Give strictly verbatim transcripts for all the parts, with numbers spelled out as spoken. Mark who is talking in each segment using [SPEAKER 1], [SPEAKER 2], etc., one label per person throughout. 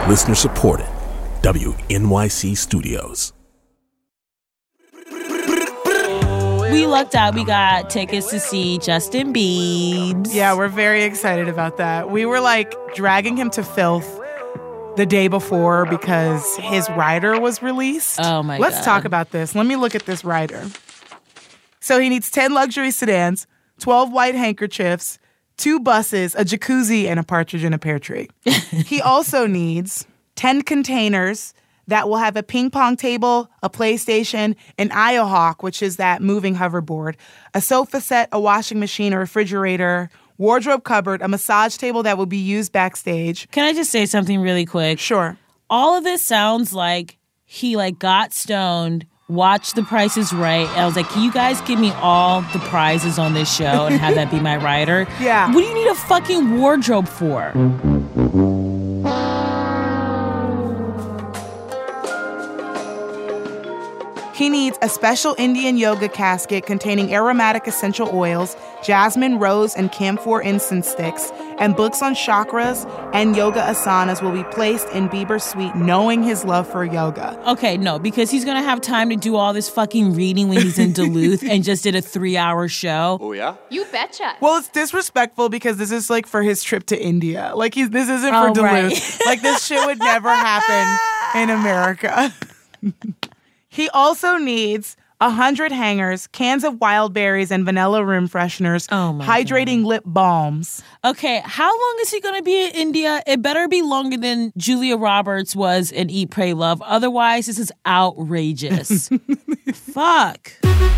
[SPEAKER 1] Listener supported. W N Y C Studios.
[SPEAKER 2] We lucked out. We got tickets to see Justin Biebs.
[SPEAKER 3] Yeah, we're very excited about that. We were like dragging him to filth the day before because his rider was released.
[SPEAKER 2] Oh my
[SPEAKER 3] Let's
[SPEAKER 2] God.
[SPEAKER 3] talk about this. Let me look at this rider. So he needs ten luxury sedans, twelve white handkerchiefs, two buses, a jacuzzi, and a partridge in a pear tree. He also needs ten containers that will have a ping pong table, a PlayStation, an IOHawk, which is that moving hoverboard, a sofa set, a washing machine, a refrigerator, wardrobe cupboard, a massage table that will be used backstage.
[SPEAKER 2] Can I just say something really quick?
[SPEAKER 3] Sure.
[SPEAKER 2] All of this sounds like he like got stoned, watched The Price is Right. And I was like, can you guys give me all the prizes on this show and have that be my rider?
[SPEAKER 3] Yeah.
[SPEAKER 2] What do you need a fucking wardrobe for?
[SPEAKER 3] He needs a special Indian yoga casket containing aromatic essential oils, jasmine, rose, and camphor incense sticks, and books on chakras and yoga asanas will be placed in Bieber's suite, knowing his love for yoga.
[SPEAKER 2] Okay, no, because he's going to have time to do all this fucking reading when he's in Duluth and just did a three-hour show.
[SPEAKER 4] Oh, yeah?
[SPEAKER 5] You betcha.
[SPEAKER 3] Well, it's disrespectful because this is like for his trip to India. Like, he's, this isn't
[SPEAKER 2] Oh,
[SPEAKER 3] for Duluth.
[SPEAKER 2] right.
[SPEAKER 3] Like, this shit would never happen in America. He also needs one hundred hangers, cans of wild berries and vanilla room fresheners,
[SPEAKER 2] Oh my
[SPEAKER 3] hydrating lip balms.
[SPEAKER 2] Okay, how long is he going to be in India? It better be longer than Julia Roberts was in Eat, Pray, Love. Otherwise, this is outrageous. Fuck.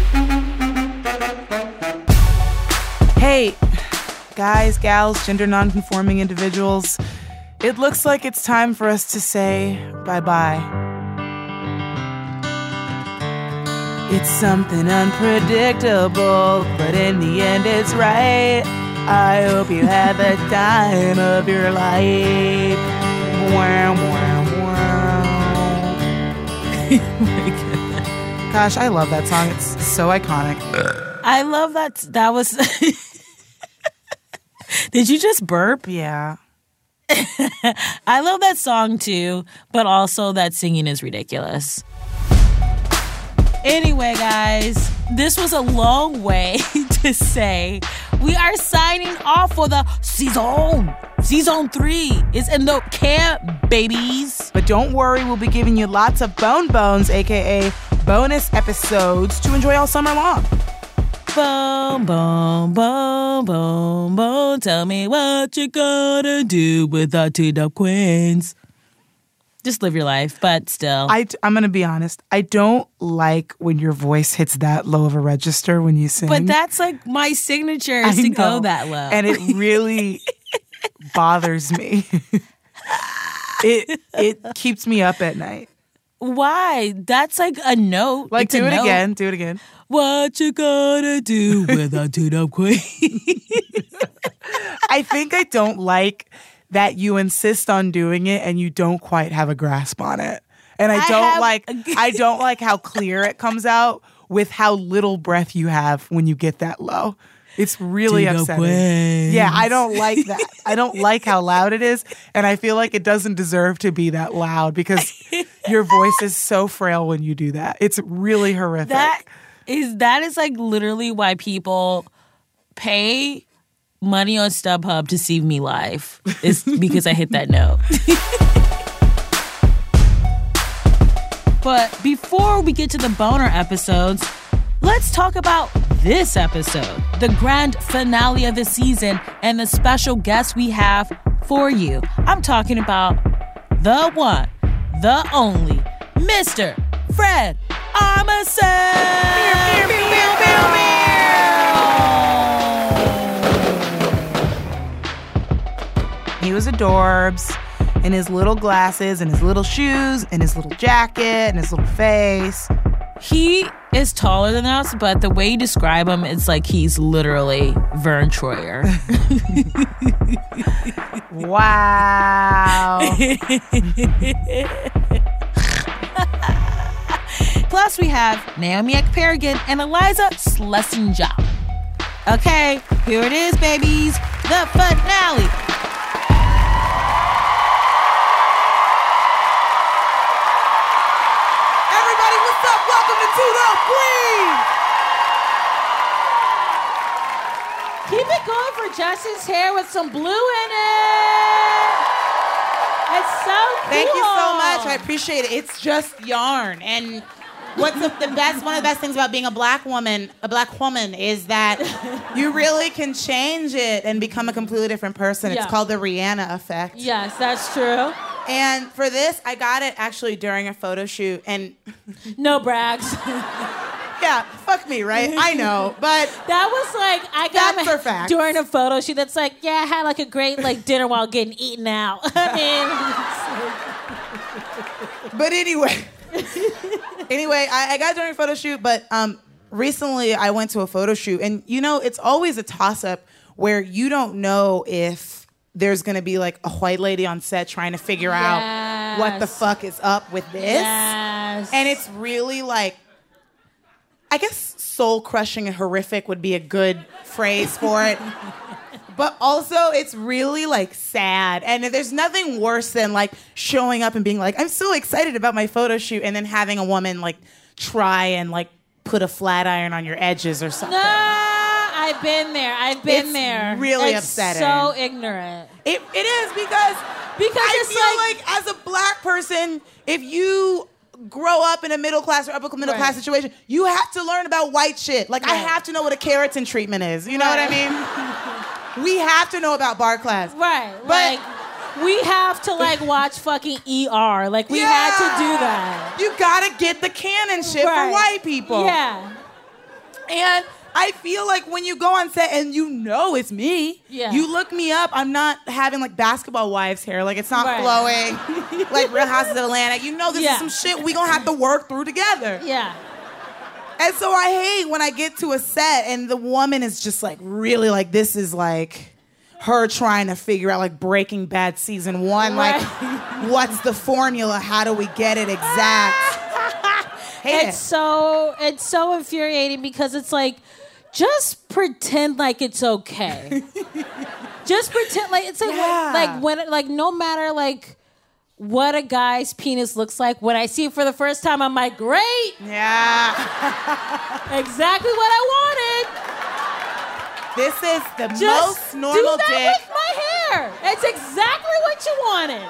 [SPEAKER 3] Hey, guys, gals, gender nonconforming individuals, it looks like it's time for us to say bye-bye. It's something unpredictable, but in the end it's right. I hope you had the time of your life. Wow, wow, wow.
[SPEAKER 2] Oh my God.
[SPEAKER 3] Gosh, I love that song. It's so iconic.
[SPEAKER 2] I love that. That was... Did you just burp?
[SPEAKER 3] Yeah.
[SPEAKER 2] I love that song too, but also that singing is ridiculous. Anyway, guys, this was a long way to say we are signing off for the season. Season three is in the camp, babies.
[SPEAKER 3] But don't worry, we'll be giving you lots of Bone Bones, a k a bonus episodes to enjoy all summer long.
[SPEAKER 2] Boom, boom, boom, boom, boom. Tell me what you gonna do with our two-dope queens. Just live your life, but still.
[SPEAKER 3] I, I'm going to be honest. I don't like when your voice hits that low of a register when you sing.
[SPEAKER 2] But that's like my signature is
[SPEAKER 3] I
[SPEAKER 2] to
[SPEAKER 3] know.
[SPEAKER 2] go that low.
[SPEAKER 3] And it really bothers me. it it keeps me up at night.
[SPEAKER 2] Why? That's like a note.
[SPEAKER 3] Like,
[SPEAKER 2] It's a
[SPEAKER 3] do it
[SPEAKER 2] note.
[SPEAKER 3] again. Do it again.
[SPEAKER 2] What you gonna do with our two-dope queen?
[SPEAKER 3] I think I don't like that you insist on doing it and you don't quite have a grasp on it. And I
[SPEAKER 2] I
[SPEAKER 3] don't
[SPEAKER 2] have
[SPEAKER 3] like
[SPEAKER 2] a-
[SPEAKER 3] I don't like how clear it comes out with how little breath you have when you get that low. It's really
[SPEAKER 2] Two-dope
[SPEAKER 3] upsetting.
[SPEAKER 2] queens.
[SPEAKER 3] Yeah, I don't like that. I don't like how loud it is, and I feel like it doesn't deserve to be that loud because your voice is so frail when you do that. It's really horrific.
[SPEAKER 2] That is that is like literally why people pay money on StubHub to see me live. It's because I hit that note. But before we get to the boner episodes, let's talk about this episode, the grand finale of the season, and the special guest we have for you. I'm talking about the one, the only, Mister Fred Armisen.
[SPEAKER 3] He was adorbs in his little glasses and his little shoes and his little jacket and his little face.
[SPEAKER 2] He is taller than us, but the way you describe him, it's like he's literally Vern Troyer.
[SPEAKER 3] Wow.
[SPEAKER 2] Plus, we have Naomi Ekperigin and Eliza Schlesinger. Okay, here it is, babies. The finale.
[SPEAKER 3] Welcome to Two Dope Queen.
[SPEAKER 2] Keep it going for Jess's hair with some blue in it. It's so cool.
[SPEAKER 3] Thank you so much. I appreciate it. It's just yarn. And what's the, the best, one of the best things about being a black woman, a black woman, is that you really can change it and become a completely different person.
[SPEAKER 2] Yeah.
[SPEAKER 3] It's called the Rihanna effect.
[SPEAKER 2] Yes, that's true.
[SPEAKER 3] And for this, I got it actually during a photo shoot. And
[SPEAKER 2] no brags.
[SPEAKER 3] yeah, fuck me, right? I know, but
[SPEAKER 2] that was like I got
[SPEAKER 3] that's
[SPEAKER 2] my,
[SPEAKER 3] for facts.
[SPEAKER 2] during a photo shoot. That's like, yeah, I had like a great like dinner while getting eaten out. I
[SPEAKER 3] mean, but anyway, anyway, I, I got it during a photo shoot. But um, recently, I went to a photo shoot, and you know, it's always a toss-up where you don't know if there's gonna be like a white lady on set trying to figure
[SPEAKER 2] yes.
[SPEAKER 3] out what the fuck is up with this,
[SPEAKER 2] yes.
[SPEAKER 3] and it's really like. I guess soul-crushing and horrific would be a good phrase for it. But also, it's really, like, sad. And there's nothing worse than, like, showing up and being like, I'm so excited about my photo shoot, and then having a woman, like, try and, like, put a flat iron on your edges or something.
[SPEAKER 2] No, I've been there. I've been
[SPEAKER 3] it's
[SPEAKER 2] there.
[SPEAKER 3] really
[SPEAKER 2] it's
[SPEAKER 3] upsetting.
[SPEAKER 2] so ignorant.
[SPEAKER 3] It, it is because,
[SPEAKER 2] because
[SPEAKER 3] I
[SPEAKER 2] it's
[SPEAKER 3] feel
[SPEAKER 2] like,
[SPEAKER 3] like, as a black person, if you... grow up in a middle class or upper middle class
[SPEAKER 2] right.
[SPEAKER 3] situation, you have to learn about white shit. Like, right. I have to know what a keratin treatment is. You know
[SPEAKER 2] right.
[SPEAKER 3] what I mean? We have to know about bar class.
[SPEAKER 2] Right.
[SPEAKER 3] But
[SPEAKER 2] like, we have to, like, watch fucking E R. Like, we
[SPEAKER 3] yeah,
[SPEAKER 2] had to do that.
[SPEAKER 3] You gotta get the canon shit
[SPEAKER 2] right.
[SPEAKER 3] for white people.
[SPEAKER 2] Yeah.
[SPEAKER 3] And I feel like when you go on set and you know it's me,
[SPEAKER 2] yeah.
[SPEAKER 3] you look me up, I'm not having like basketball wives hair. Like it's not
[SPEAKER 2] right.
[SPEAKER 3] flowing like Real Houses of Atlanta. You know this
[SPEAKER 2] yeah.
[SPEAKER 3] is some shit we gonna have to work through together.
[SPEAKER 2] Yeah.
[SPEAKER 3] And so I hate when I get to a set and the woman is just like really like this is like her trying to figure out like Breaking Bad season one. Right. Like what's the formula? How do we get it exact? Hate
[SPEAKER 2] it's
[SPEAKER 3] it.
[SPEAKER 2] so it's so infuriating because it's like just pretend like it's okay. Just pretend like it's like
[SPEAKER 3] yeah.
[SPEAKER 2] when, like when like no matter like what a guy's penis looks like when I see it for the first time I'm like great.
[SPEAKER 3] Yeah.
[SPEAKER 2] Exactly what I wanted.
[SPEAKER 3] This is the
[SPEAKER 2] Just
[SPEAKER 3] most normal
[SPEAKER 2] do that
[SPEAKER 3] dick.
[SPEAKER 2] with my hair. It's exactly what you wanted.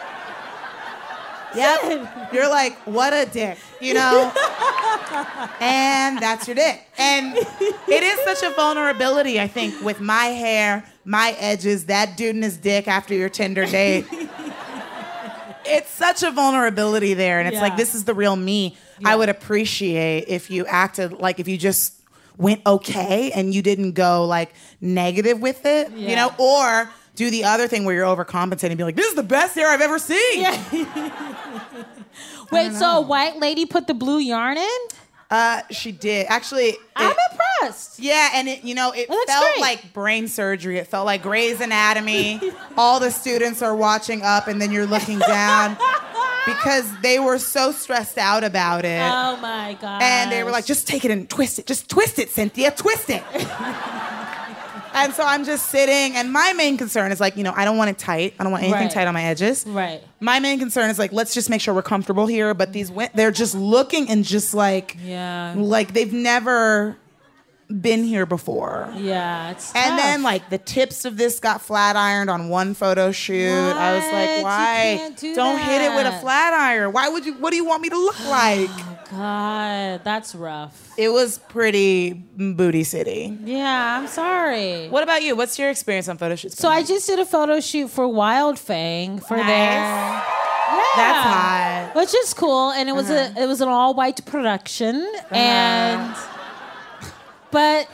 [SPEAKER 3] Yep. You're like, what a dick, you know? And that's your dick. And it is such a vulnerability, I think, with my hair, my edges, that dude and his dick after your Tinder date. It's such a vulnerability there. And it's
[SPEAKER 2] yeah.
[SPEAKER 3] like, this is the real me.
[SPEAKER 2] Yeah.
[SPEAKER 3] I would appreciate if you acted like if you just went okay and you didn't go like negative with it,
[SPEAKER 2] yeah.
[SPEAKER 3] you know? Or do the other thing where you're overcompensating and be like, this is the best hair I've ever seen.
[SPEAKER 2] Yeah. Wait, so a white lady put the blue yarn in?
[SPEAKER 3] Uh, she did. Actually, it,
[SPEAKER 2] I'm impressed.
[SPEAKER 3] Yeah, and it, you know, it
[SPEAKER 2] Well, that's
[SPEAKER 3] felt
[SPEAKER 2] great.
[SPEAKER 3] like brain surgery. It felt like Grey's Anatomy. All the students are watching up, and then you're looking down because they were so stressed out about it.
[SPEAKER 2] Oh my god!
[SPEAKER 3] And they were like, "Just take it and twist it. Just twist it, Cynthia. Twist it." And so I'm just sitting, and my main concern is like, you know, I don't want it tight. I don't want anything
[SPEAKER 2] Right.
[SPEAKER 3] tight on my edges.
[SPEAKER 2] Right.
[SPEAKER 3] My main concern is like, let's just make sure we're comfortable here. But these, they're just looking and just like,
[SPEAKER 2] Yeah.
[SPEAKER 3] like they've never been here before.
[SPEAKER 2] Yeah, it's
[SPEAKER 3] And
[SPEAKER 2] tough.
[SPEAKER 3] then like the tips of this got flat ironed on one photo shoot. I was
[SPEAKER 2] What?
[SPEAKER 3] like,
[SPEAKER 2] You
[SPEAKER 3] why?
[SPEAKER 2] can't do
[SPEAKER 3] Don't hit it with a
[SPEAKER 2] that.
[SPEAKER 3] flat iron. Why would you? What do you want me to look like?
[SPEAKER 2] God, that's rough.
[SPEAKER 3] It was pretty booty city.
[SPEAKER 2] Yeah, I'm sorry.
[SPEAKER 3] What about you? What's your experience on photo shoots?
[SPEAKER 2] So I just did a photo shoot for Wild Fang for
[SPEAKER 3] Nice.
[SPEAKER 2] their. Yeah.
[SPEAKER 3] That's hot.
[SPEAKER 2] Which is cool, and it was
[SPEAKER 3] Uh-huh.
[SPEAKER 2] a it was an all white production, and but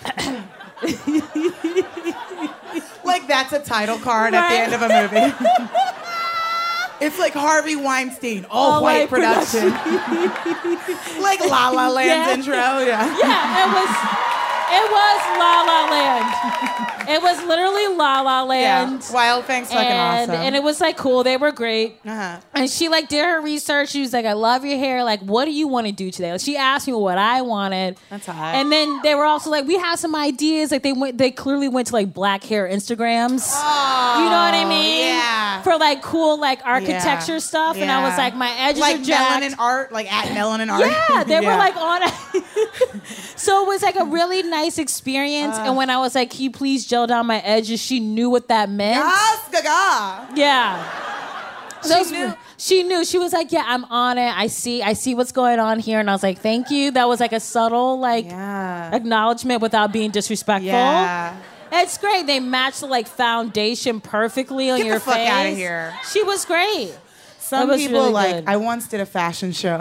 [SPEAKER 3] Like that's a title card at the
[SPEAKER 2] Right.
[SPEAKER 3] end of a movie. It's like Harvey Weinstein, all,
[SPEAKER 2] All
[SPEAKER 3] white,
[SPEAKER 2] white
[SPEAKER 3] production. Like La La Land's
[SPEAKER 2] Yeah.
[SPEAKER 3] intro, yeah.
[SPEAKER 2] yeah, it was it was La La Land. It was literally La La Land.
[SPEAKER 3] Yeah. Wild Fang's fucking
[SPEAKER 2] and,
[SPEAKER 3] awesome.
[SPEAKER 2] and it was like cool. They were great.
[SPEAKER 3] Uh-huh.
[SPEAKER 2] And she like did her research. She was like, I love your hair. Like, what do you want to do today? Like, she asked me what I wanted.
[SPEAKER 3] That's hot.
[SPEAKER 2] And then they were also like, we have some ideas. Like they went, they clearly went to like black hair Instagrams.
[SPEAKER 3] Oh,
[SPEAKER 2] You know what I mean?
[SPEAKER 3] Yeah. Yeah.
[SPEAKER 2] For like cool like architecture
[SPEAKER 3] Yeah.
[SPEAKER 2] stuff, and I was
[SPEAKER 3] Yeah.
[SPEAKER 2] like, my edges
[SPEAKER 3] like
[SPEAKER 2] are jacked.
[SPEAKER 3] Melanin Art, like at Melanin Art.
[SPEAKER 2] Yeah, they
[SPEAKER 3] Yeah.
[SPEAKER 2] were like on it. So it was like a really nice experience.
[SPEAKER 3] Uh.
[SPEAKER 2] and when I was like, can you please gel down my edges? She knew what that meant.
[SPEAKER 3] Yes, gaga.
[SPEAKER 2] Yeah.
[SPEAKER 3] She
[SPEAKER 2] Those-
[SPEAKER 3] knew.
[SPEAKER 2] She knew. She was like, yeah, I'm on it. I see I see what's going on here. And I was like, thank you. That was like a subtle like
[SPEAKER 3] Yeah.
[SPEAKER 2] acknowledgement without being disrespectful.
[SPEAKER 3] Yeah.
[SPEAKER 2] It's great. They matched the like foundation perfectly on
[SPEAKER 3] Get the
[SPEAKER 2] your
[SPEAKER 3] fuck
[SPEAKER 2] face.
[SPEAKER 3] outta here.
[SPEAKER 2] She was great.
[SPEAKER 3] Some
[SPEAKER 2] That was
[SPEAKER 3] people
[SPEAKER 2] really
[SPEAKER 3] like.
[SPEAKER 2] good.
[SPEAKER 3] I once did a fashion show.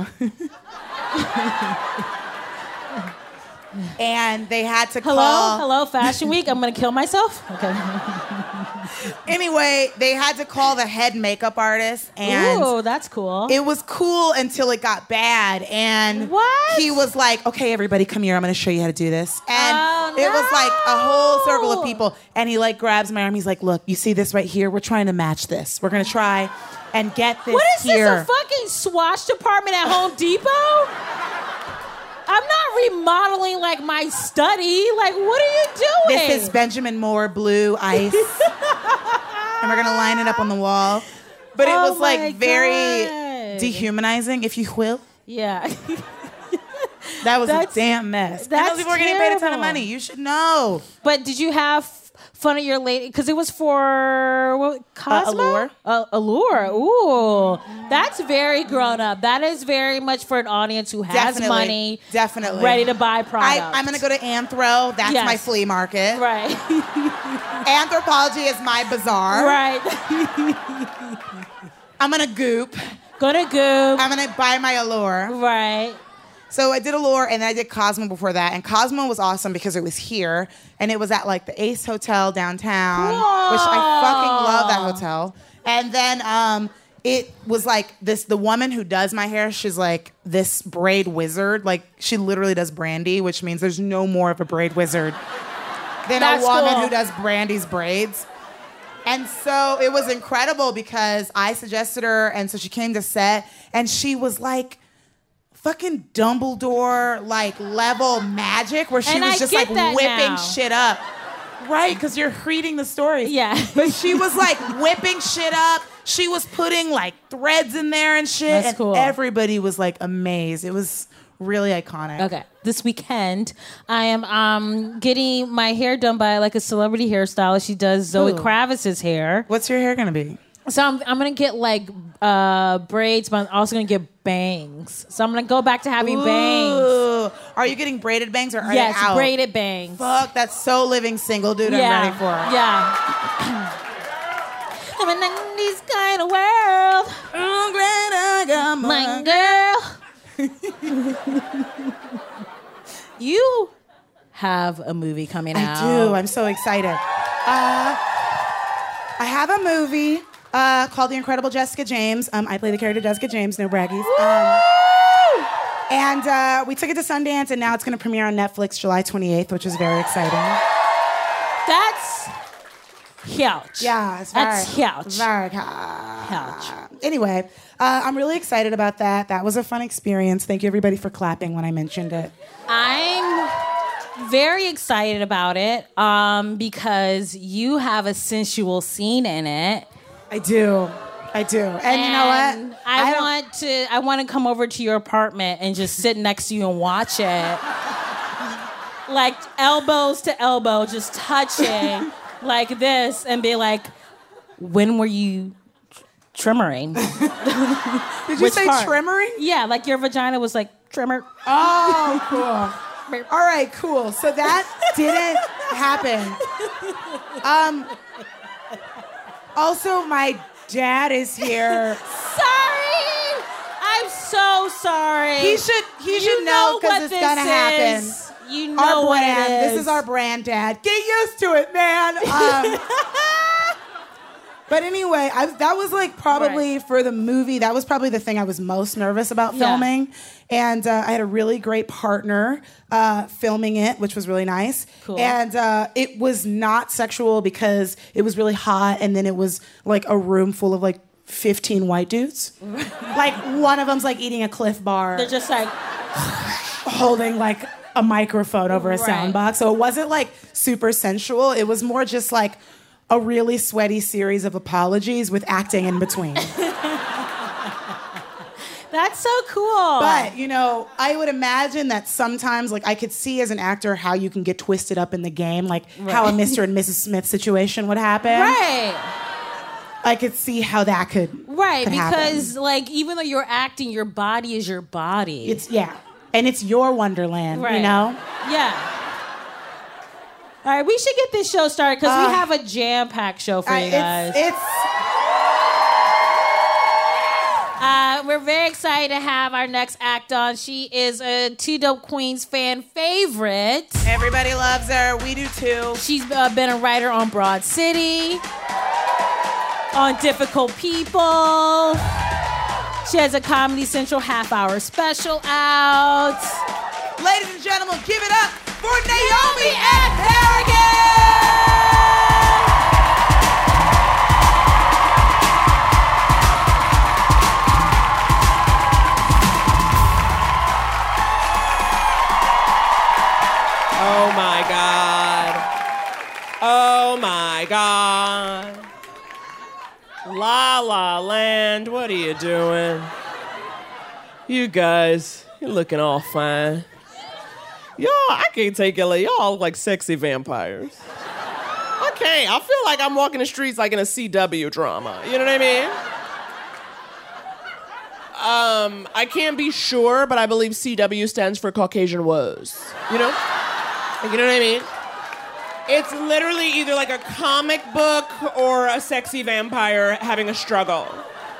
[SPEAKER 3] And they had to
[SPEAKER 2] Hello,
[SPEAKER 3] call.
[SPEAKER 2] hello, Fashion Week. I'm gonna kill myself. Okay.
[SPEAKER 3] Anyway, they had to call the head makeup artist, and
[SPEAKER 2] Ooh, that's cool.
[SPEAKER 3] it was cool until it got bad. And
[SPEAKER 2] What?
[SPEAKER 3] he was like, "Okay, everybody, come here. I'm going to show you how to do this." And
[SPEAKER 2] Oh,
[SPEAKER 3] it was like a whole circle of
[SPEAKER 2] no.
[SPEAKER 3] people. And he like grabs my arm. He's like, "Look, you see this right here? We're trying to match this. We're going to try and get this
[SPEAKER 2] What is
[SPEAKER 3] here."
[SPEAKER 2] this? A fucking swatch department at Home Depot? I'm not remodeling like my study. Like, what are you doing?
[SPEAKER 3] This is Benjamin Moore blue ice. And we're gonna line it up on the wall. But it
[SPEAKER 2] Oh
[SPEAKER 3] was
[SPEAKER 2] my
[SPEAKER 3] like very
[SPEAKER 2] God.
[SPEAKER 3] dehumanizing, if you will.
[SPEAKER 2] Yeah.
[SPEAKER 3] That was
[SPEAKER 2] That's-
[SPEAKER 3] a damn mess. And
[SPEAKER 2] that's
[SPEAKER 3] those people were getting paid a ton of
[SPEAKER 2] terrible.
[SPEAKER 3] money. You should know.
[SPEAKER 2] But did you have fun at your late? Because it was for what, Cosmo?
[SPEAKER 3] Allure.
[SPEAKER 2] Uh, Allure. Ooh, that's very grown up. That is very much for an audience who has
[SPEAKER 3] Definitely.
[SPEAKER 2] money,
[SPEAKER 3] Definitely.
[SPEAKER 2] ready to buy
[SPEAKER 3] I,
[SPEAKER 2] products.
[SPEAKER 3] I'm gonna go to Anthro. That's
[SPEAKER 2] Yes.
[SPEAKER 3] my flea market.
[SPEAKER 2] Right.
[SPEAKER 3] Anthropology is my bazaar.
[SPEAKER 2] Right.
[SPEAKER 3] I'm gonna Goop.
[SPEAKER 2] Go to Goop.
[SPEAKER 3] I'm gonna buy my Allure.
[SPEAKER 2] Right.
[SPEAKER 3] So I did Allure, and then I did Cosmo before that. And Cosmo was awesome because it was here, and it was at like the Ace Hotel downtown, which I fucking love that hotel. And then um, it was like this. The woman who does my hair, she's like this braid wizard. Like she literally does Brandy, which means there's no more of a braid wizard than
[SPEAKER 2] That's
[SPEAKER 3] a woman
[SPEAKER 2] cool.
[SPEAKER 3] who does Brandy's braids. And so it was incredible because I suggested her, and so she came to set, and she was like fucking Dumbledore like level magic, where she
[SPEAKER 2] And
[SPEAKER 3] was
[SPEAKER 2] I
[SPEAKER 3] just
[SPEAKER 2] get
[SPEAKER 3] like
[SPEAKER 2] that
[SPEAKER 3] whipping
[SPEAKER 2] now.
[SPEAKER 3] shit up. Right, because you're reading the stories.
[SPEAKER 2] Yeah.
[SPEAKER 3] But she was like whipping shit up. She was putting like threads in there and shit.
[SPEAKER 2] That's
[SPEAKER 3] and
[SPEAKER 2] cool.
[SPEAKER 3] everybody was like amazed. It was really iconic.
[SPEAKER 2] Okay. This weekend, I am um, getting my hair done by like a celebrity hairstylist. She does Zoe
[SPEAKER 3] Ooh.
[SPEAKER 2] Kravitz's hair.
[SPEAKER 3] What's your hair gonna be?
[SPEAKER 2] So I'm, I'm gonna get like uh, braids, but I'm also gonna get bangs. So I'm gonna go back to having bangs.
[SPEAKER 3] Ooh. Are you getting braided bangs or are
[SPEAKER 2] Yes,
[SPEAKER 3] they out?
[SPEAKER 2] braided bangs.
[SPEAKER 3] Fuck, that's so living single, dude.
[SPEAKER 2] yeah,
[SPEAKER 3] I'm ready for it.
[SPEAKER 2] yeah. I'm in a nineties kind of world,
[SPEAKER 3] Oh, great, I got
[SPEAKER 2] my girl. You have a movie coming out.
[SPEAKER 3] I do. I'm so excited. Uh, I have a movie uh, called The Incredible Jessica James. Um, I play the character Jessica James, no braggies. Um, and uh, we took it to Sundance, and now it's going to premiere on Netflix July twenty-eighth, which is very exciting.
[SPEAKER 2] That's huge.
[SPEAKER 3] Yeah, it's very,
[SPEAKER 2] That's huge.
[SPEAKER 3] very
[SPEAKER 2] Huge.
[SPEAKER 3] Anyway, uh, I'm really excited about that. That was a fun experience. Thank you, everybody, for clapping when I mentioned it.
[SPEAKER 2] I'm very excited about it um, because you have a sensual scene in it.
[SPEAKER 3] I do. I do. And, you know
[SPEAKER 2] And
[SPEAKER 3] what?
[SPEAKER 2] I,
[SPEAKER 3] don't-
[SPEAKER 2] want to. I want to come over to your apartment and just sit next to you and watch it, like elbows to elbow, just touching like this, and be like, "When were you trimmering?"
[SPEAKER 3] Did you
[SPEAKER 2] Which
[SPEAKER 3] say
[SPEAKER 2] part?
[SPEAKER 3] trimmering?
[SPEAKER 2] Yeah, like your vagina was like trimmer.
[SPEAKER 3] Oh, cool. All right, cool. So that didn't happen. Um. Also, my dad is here.
[SPEAKER 2] Sorry, I'm so sorry.
[SPEAKER 3] He should. He
[SPEAKER 2] You
[SPEAKER 3] should know
[SPEAKER 2] know
[SPEAKER 3] because
[SPEAKER 2] what
[SPEAKER 3] it's
[SPEAKER 2] this
[SPEAKER 3] gonna happen.
[SPEAKER 2] is. You know
[SPEAKER 3] Our
[SPEAKER 2] what
[SPEAKER 3] brand.
[SPEAKER 2] it is.
[SPEAKER 3] This is our brand, Dad. Get used to it, man. Um, but anyway, I, that was like probably
[SPEAKER 2] Right.
[SPEAKER 3] for the movie. That was probably the thing I was most nervous about
[SPEAKER 2] Yeah.
[SPEAKER 3] filming, and uh, I had a really great partner uh, filming it, which was really nice.
[SPEAKER 2] Cool.
[SPEAKER 3] And uh, it was not sexual because it was really hot, and then it was like a room full of like fifteen white dudes. Like one of them's like eating a Cliff Bar,
[SPEAKER 2] They're just like,
[SPEAKER 3] holding like a microphone over a
[SPEAKER 2] Right.
[SPEAKER 3] sound box. So it wasn't like super sensual. It was more just like a really sweaty series of apologies with acting in between.
[SPEAKER 2] That's so cool.
[SPEAKER 3] But, you know, I would imagine that sometimes, like, I could see as an actor how you can get twisted up in the game, like right. how a Mister and Missus Smith situation would happen.
[SPEAKER 2] Right.
[SPEAKER 3] I could see how that could
[SPEAKER 2] Right,
[SPEAKER 3] could
[SPEAKER 2] because,
[SPEAKER 3] happen.
[SPEAKER 2] like, even though you're acting, your body is your body.
[SPEAKER 3] It's, yeah. And it's your wonderland,
[SPEAKER 2] right.
[SPEAKER 3] you know?
[SPEAKER 2] Yeah. All right, we should get this show started because uh, we have a jam-packed show for uh, you guys.
[SPEAKER 3] It's... it's
[SPEAKER 2] Uh, we're very excited to have our next act on. She is a Two Dope Queens fan favorite.
[SPEAKER 3] Everybody loves her. We do too.
[SPEAKER 2] She's uh, been a writer on Broad City, on Difficult People. She has a Comedy Central half-hour special out.
[SPEAKER 3] Ladies and gentlemen, give it up for Naomi and Harrigan!
[SPEAKER 4] Oh my God. Oh my God. La La Land, what are you doing? You guys, you're looking all fine. Y'all, I can't take it. Like, y'all like sexy vampires. I can't. I feel like I'm walking the streets like in a C W drama. You know what I mean? Um, I can't be sure, but I believe C W stands for Caucasian Woes. You know? You know what I mean? It's literally either like a comic book or a sexy vampire having a struggle.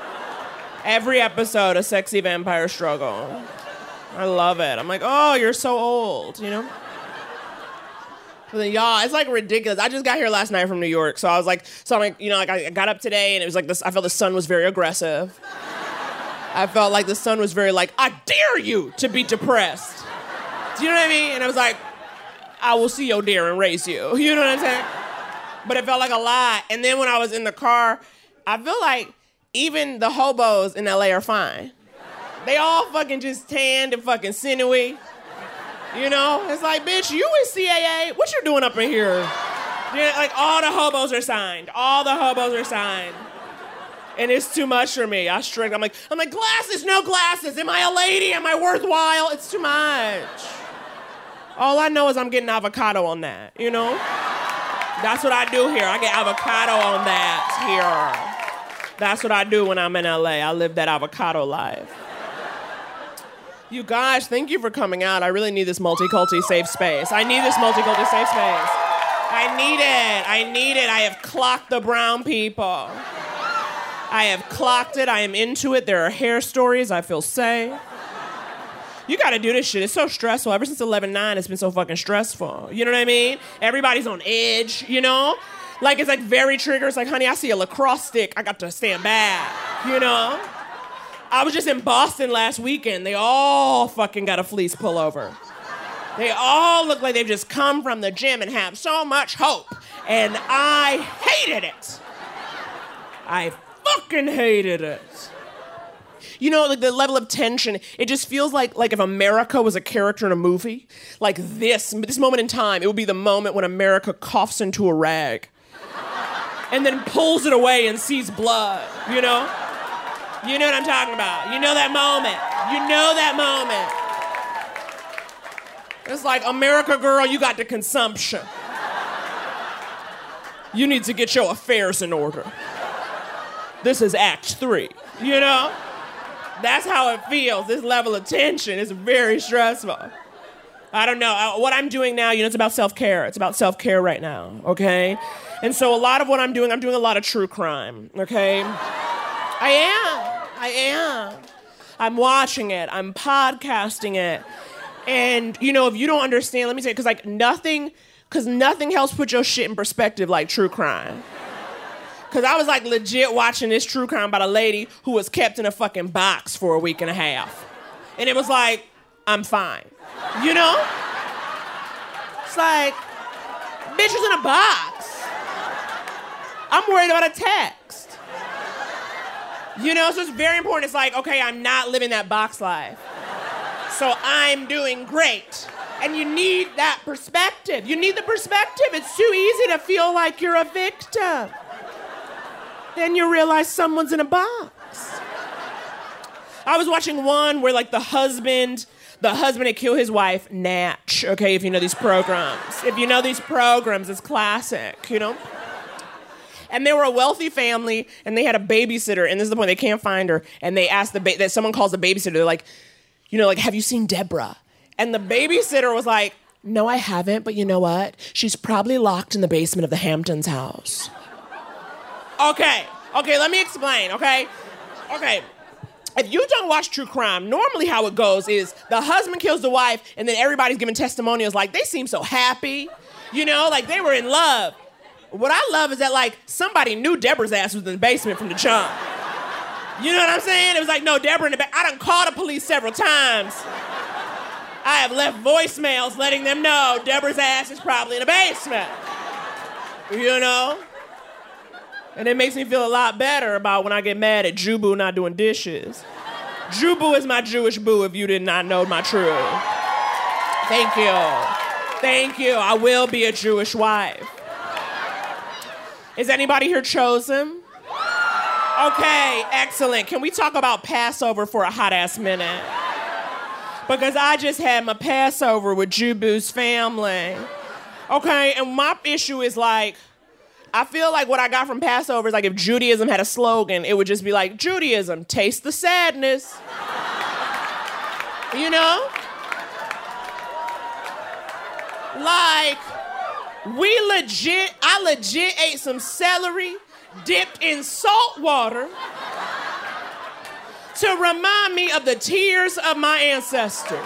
[SPEAKER 4] Every episode, a sexy vampire struggle. I love it. I'm like, oh, you're so old, you know? But then, y'all, it's like ridiculous. I just got here last night from New York, so I was like, so I'm like, you know, like I got up today and it was like this, I felt the sun was very aggressive. I felt like the sun was very like, I dare you to be depressed. Do you know what I mean? And I was like, I will see your deer and raise you. You know what I'm saying? But it felt like a lot. And then when I was in the car, I feel like even the hobos in L A are fine. They all fucking just tanned and fucking sinewy. You know? It's like, bitch, you in C A A? What you doing up in here? Yeah, like, all the hobos are signed. All the hobos are signed. And it's too much for me. I strict. I'm like, I'm like, glasses, no glasses. Am I a lady? Am I worthwhile? It's too much. All I know is I'm getting avocado on that, you know? That's what I do here. I get avocado on that here. That's what I do when I'm in L A. I live that avocado life. You guys, thank you for coming out. I really need this multi-culti safe space. I need this multi-culti safe space. I need it. I need it. I have clocked the brown people. I have clocked it. I am into it. There are hair stories. I feel safe. You gotta do this shit. It's so stressful. Ever since eleven nine, it's been so fucking stressful. You know what I mean? Everybody's on edge, you know? Like, it's like very trigger. It's like, honey, I see a lacrosse stick. I got to stand back, you know? I was just in Boston last weekend. They all fucking got a fleece pullover. They all look like they've just come from the gym and have so much hope. And I hated it. I fucking hated it. You know, like the level of tension, it just feels like like if America was a character in a movie. Like this, this moment in time, it would be the moment when America coughs into a rag and then pulls it away and sees blood, you know? You know what I'm talking about. You know that moment. You know that moment. It's like, America, girl, you got the consumption. You need to get your affairs in order. This is Act Three, you know? That's how it feels. This level of tension is very stressful. I don't know. I, what I'm doing now, you know, it's about self-care. It's about self-care right now, okay? And so a lot of what I'm doing, I'm doing a lot of true crime, okay? I am. I am. I'm watching it. I'm podcasting it. And, you know, if you don't understand, let me say it, because, like, nothing, because nothing helps put your shit in perspective like true crime. Because I was, like, legit watching this true crime about a lady who was kept in a fucking box for a week and a half. And it was like, I'm fine. You know? It's like, bitch was in a box. I'm worried about a text. You know, so it's very important. It's like, okay, I'm not living that box life. So I'm doing great. And you need that perspective. You need the perspective. It's too easy to feel like you're a victim. Then you realize someone's in a box. I was watching one where like the husband, the husband had killed his wife, Natch, okay, if you know these programs. If you know these programs, it's classic, you know? And they were a wealthy family, and they had a babysitter, and this is the point, they can't find her, and they asked the, ba- that someone calls the babysitter, they're like, you know, like, have you seen Deborah? And the babysitter was like, no, I haven't, but you know what? She's probably locked in the basement of the Hamptons house. Okay, okay, let me explain, okay? Okay, if you don't watch true crime, normally how it goes is the husband kills the wife, and then everybody's giving testimonials like, they seem so happy, you know, like they were in love. What I love is that, like, somebody knew Deborah's ass was in the basement from the jump. You know what I'm saying? It was like, no, Deborah in the back. I done called the police several times. I have left voicemails letting them know Deborah's ass is probably in the basement. You know? And it makes me feel a lot better about when I get mad at Jubu not doing dishes. Jubu is my Jewish boo if you did not know my truth. Thank you. Thank you. I will be a Jewish wife. Is anybody here chosen? Okay, excellent. Can we talk about Passover for a hot-ass minute? Because I just had my Passover with Jubu's family. Okay, and my issue is like, I feel like what I got from Passover is like if Judaism had a slogan, it would just be like, Judaism, taste the sadness. You know? Like, we legit, I legit ate some celery dipped in salt water to remind me of the tears of my ancestors.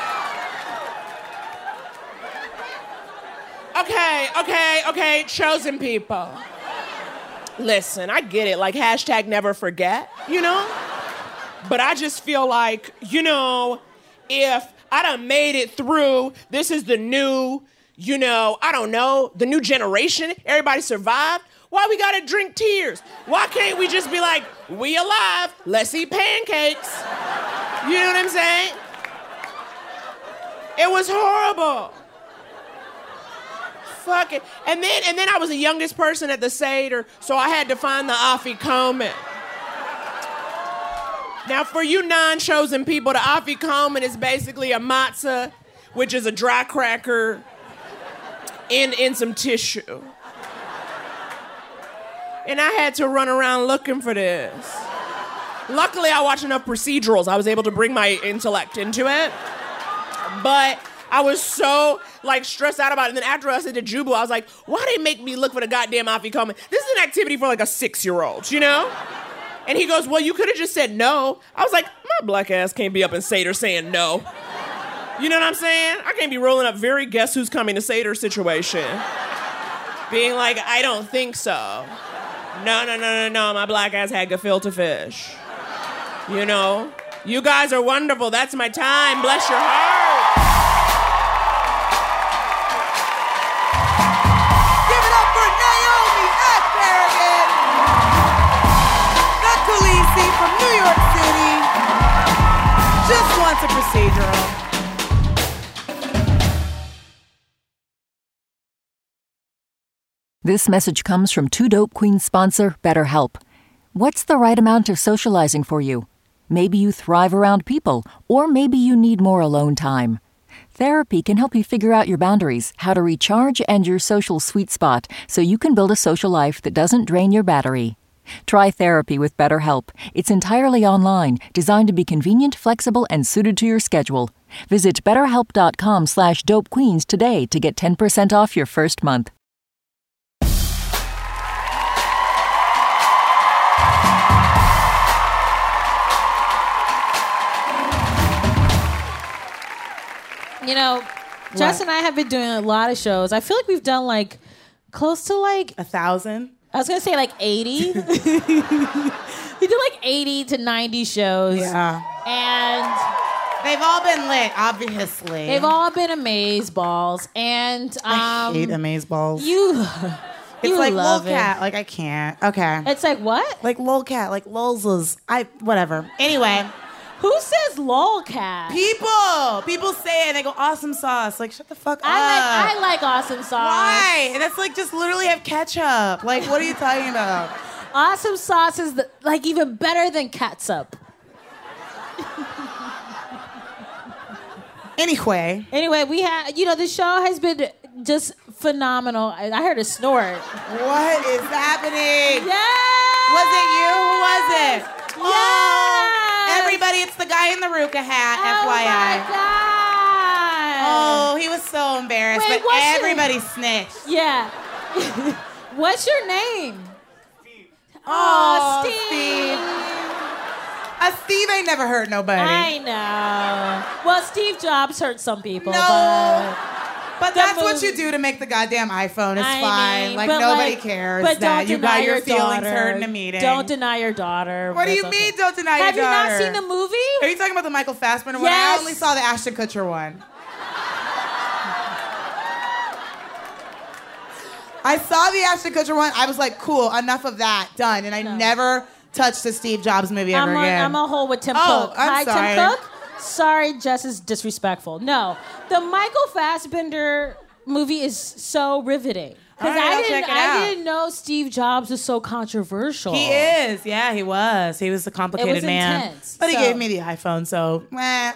[SPEAKER 4] Okay, okay, okay, chosen people. Listen, I get it, like hashtag never forget, you know? But I just feel like, you know, if I done made it through, this is the new, you know, I don't know, the new generation, everybody survived, why we gotta drink tears? Why can't we just be like, we alive, let's eat pancakes? You know what I'm saying? It was horrible. Fuck it. And then, and then I was the youngest person at the Seder, so I had to find the Afikomen. Now, for you non-chosen people, the Afikomen is basically a matzah, which is a dry cracker in, in some tissue. And I had to run around looking for this. Luckily, I watched enough procedurals. I was able to bring my intellect into it. But I was so, like, stressed out about it. And then after I said to Jubu, I was like, why they make me look for the goddamn Afikomen? This is an activity for, like, a six-year-old, you know? And he goes, well, you could have just said no. I was like, my black ass can't be up in Seder saying no. You know what I'm saying? I can't be rolling up very guess who's coming to Seder situation. Being like, I don't think so. No, no, no, no, no. My black ass had gefilte fish. You know? You guys are wonderful. That's my time. Bless your heart.
[SPEAKER 3] Give it up for Naomi Akbaragan, the Khaleesi from New York City. Just wants a procedural.
[SPEAKER 5] This message comes from Two Dope Queens sponsor, BetterHelp. What's the right amount of socializing for you? Maybe you thrive around people, or maybe you need more alone time. Therapy can help you figure out your boundaries, how to recharge, and your social sweet spot so you can build a social life that doesn't drain your battery. Try therapy with BetterHelp. It's entirely online, designed to be convenient, flexible, and suited to your schedule. Visit betterhelp.com slash dopequeens today to get ten percent off your first month.
[SPEAKER 2] You know, Jess and I have been doing a lot of shows. I feel like we've done like close to like
[SPEAKER 3] A thousand?
[SPEAKER 2] I was gonna say like eighty. We did like eighty to ninety shows.
[SPEAKER 3] Yeah.
[SPEAKER 2] And
[SPEAKER 3] They've all been lit, obviously.
[SPEAKER 2] they've all been amaze balls. And um
[SPEAKER 3] I hate amazeballs.
[SPEAKER 2] you
[SPEAKER 3] It's
[SPEAKER 2] you
[SPEAKER 3] like
[SPEAKER 2] love it.
[SPEAKER 3] lolcat. Like, I can't. Okay.
[SPEAKER 2] It's like what?
[SPEAKER 3] Like lolcat. Like lolzas. I, whatever. Anyway,
[SPEAKER 2] Who says lolcat?
[SPEAKER 3] People. People say it. They go, awesome sauce. Like, shut the fuck
[SPEAKER 2] I
[SPEAKER 3] up.
[SPEAKER 2] like I like awesome sauce.
[SPEAKER 3] Why? And that's like just literally have ketchup. Like, what are you talking about?
[SPEAKER 2] Awesome sauce is the, like even better than catsup.
[SPEAKER 3] Anyway.
[SPEAKER 2] Anyway, we had, you know, the show has been just phenomenal. I, I heard a snort.
[SPEAKER 3] What is happening?
[SPEAKER 2] Yeah!
[SPEAKER 3] Was it you? Who was it?
[SPEAKER 2] Yes!
[SPEAKER 3] Oh, everybody, it's the guy in the Ruka hat,
[SPEAKER 2] Oh
[SPEAKER 3] F Y I.
[SPEAKER 2] my God!
[SPEAKER 3] Oh, he was so embarrassed,
[SPEAKER 2] Wait,
[SPEAKER 3] but
[SPEAKER 2] what's your-
[SPEAKER 3] everybody snitched.
[SPEAKER 2] Yeah. What's your name?
[SPEAKER 3] Steve.
[SPEAKER 2] Oh,
[SPEAKER 3] Steve.
[SPEAKER 2] Steve.
[SPEAKER 3] A Steve ain't never hurt nobody.
[SPEAKER 2] I know. Well, Steve Jobs hurt some people.
[SPEAKER 3] No.
[SPEAKER 2] But,
[SPEAKER 3] But
[SPEAKER 2] The
[SPEAKER 3] that's what
[SPEAKER 2] movie-
[SPEAKER 3] you do to make the goddamn iPhone. It's
[SPEAKER 2] I
[SPEAKER 3] fine.
[SPEAKER 2] mean,
[SPEAKER 3] like,
[SPEAKER 2] but
[SPEAKER 3] nobody
[SPEAKER 2] like-
[SPEAKER 3] cares
[SPEAKER 2] but
[SPEAKER 3] that
[SPEAKER 2] don't
[SPEAKER 3] you
[SPEAKER 2] deny
[SPEAKER 3] got your,
[SPEAKER 2] your
[SPEAKER 3] feelings
[SPEAKER 2] daughter.
[SPEAKER 3] hurt in a meeting.
[SPEAKER 2] Don't deny your daughter.
[SPEAKER 3] What do you
[SPEAKER 2] That's
[SPEAKER 3] mean,
[SPEAKER 2] okay.
[SPEAKER 3] don't deny
[SPEAKER 2] Have
[SPEAKER 3] your
[SPEAKER 2] you
[SPEAKER 3] daughter?
[SPEAKER 2] not seen the movie?
[SPEAKER 3] Are you talking about the Michael Fassbender one? I
[SPEAKER 2] Yes.
[SPEAKER 3] only saw the Ashton Kutcher one. I saw the Ashton Kutcher one. I was like, cool, enough of that. Done. And I
[SPEAKER 2] No.
[SPEAKER 3] never touched a Steve Jobs movie ever
[SPEAKER 2] I'm on,
[SPEAKER 3] again.
[SPEAKER 2] I'm on hold with Tim
[SPEAKER 3] Oh,
[SPEAKER 2] Cook.
[SPEAKER 3] I'm
[SPEAKER 2] Hi,
[SPEAKER 3] sorry.
[SPEAKER 2] Tim Cook. Sorry, Jess is disrespectful. No, the Michael Fassbender movie is so riveting. Because
[SPEAKER 3] All right,
[SPEAKER 2] I
[SPEAKER 3] I'll
[SPEAKER 2] didn't,
[SPEAKER 3] check it
[SPEAKER 2] I
[SPEAKER 3] out.
[SPEAKER 2] didn't know Steve Jobs was so controversial.
[SPEAKER 3] He is. Yeah, he was. He was a complicated
[SPEAKER 2] It was
[SPEAKER 3] man.
[SPEAKER 2] intense,
[SPEAKER 3] But he
[SPEAKER 2] so-
[SPEAKER 3] gave me the iPhone, so. Meh.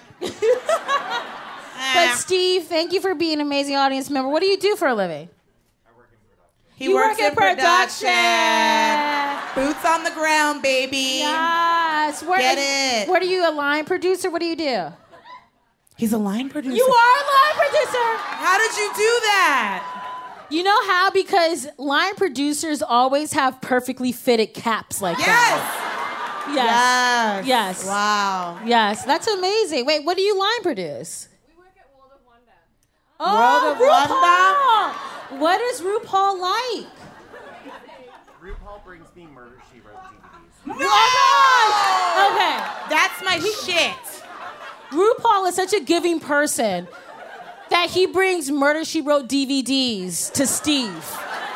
[SPEAKER 2] But Steve, thank you for being an amazing audience member. What do you do for a living?
[SPEAKER 3] He
[SPEAKER 2] You
[SPEAKER 3] works
[SPEAKER 2] work
[SPEAKER 3] in production.
[SPEAKER 2] production.
[SPEAKER 3] Boots on the ground, baby.
[SPEAKER 2] Yes. Where,
[SPEAKER 3] Get it.
[SPEAKER 2] What are you, a line producer? What do you do?
[SPEAKER 3] He's a line producer.
[SPEAKER 2] You are a line producer.
[SPEAKER 3] How did you do that?
[SPEAKER 2] You know how? Because line producers always have perfectly fitted caps like
[SPEAKER 3] Yes.
[SPEAKER 2] that. Yes.
[SPEAKER 3] Yes.
[SPEAKER 2] Yes.
[SPEAKER 3] Wow.
[SPEAKER 2] Yes. That's amazing. Wait, what do you line produce?
[SPEAKER 6] We work at World of Wonder.
[SPEAKER 2] Oh,
[SPEAKER 3] World of
[SPEAKER 2] RuPaul. What is RuPaul like?
[SPEAKER 7] RuPaul brings me Murder, She Wrote D V Ds.
[SPEAKER 2] Oh, gosh. Okay.
[SPEAKER 3] That's my shit.
[SPEAKER 2] RuPaul is such a giving person that he brings Murder, She Wrote D V Ds to Steve.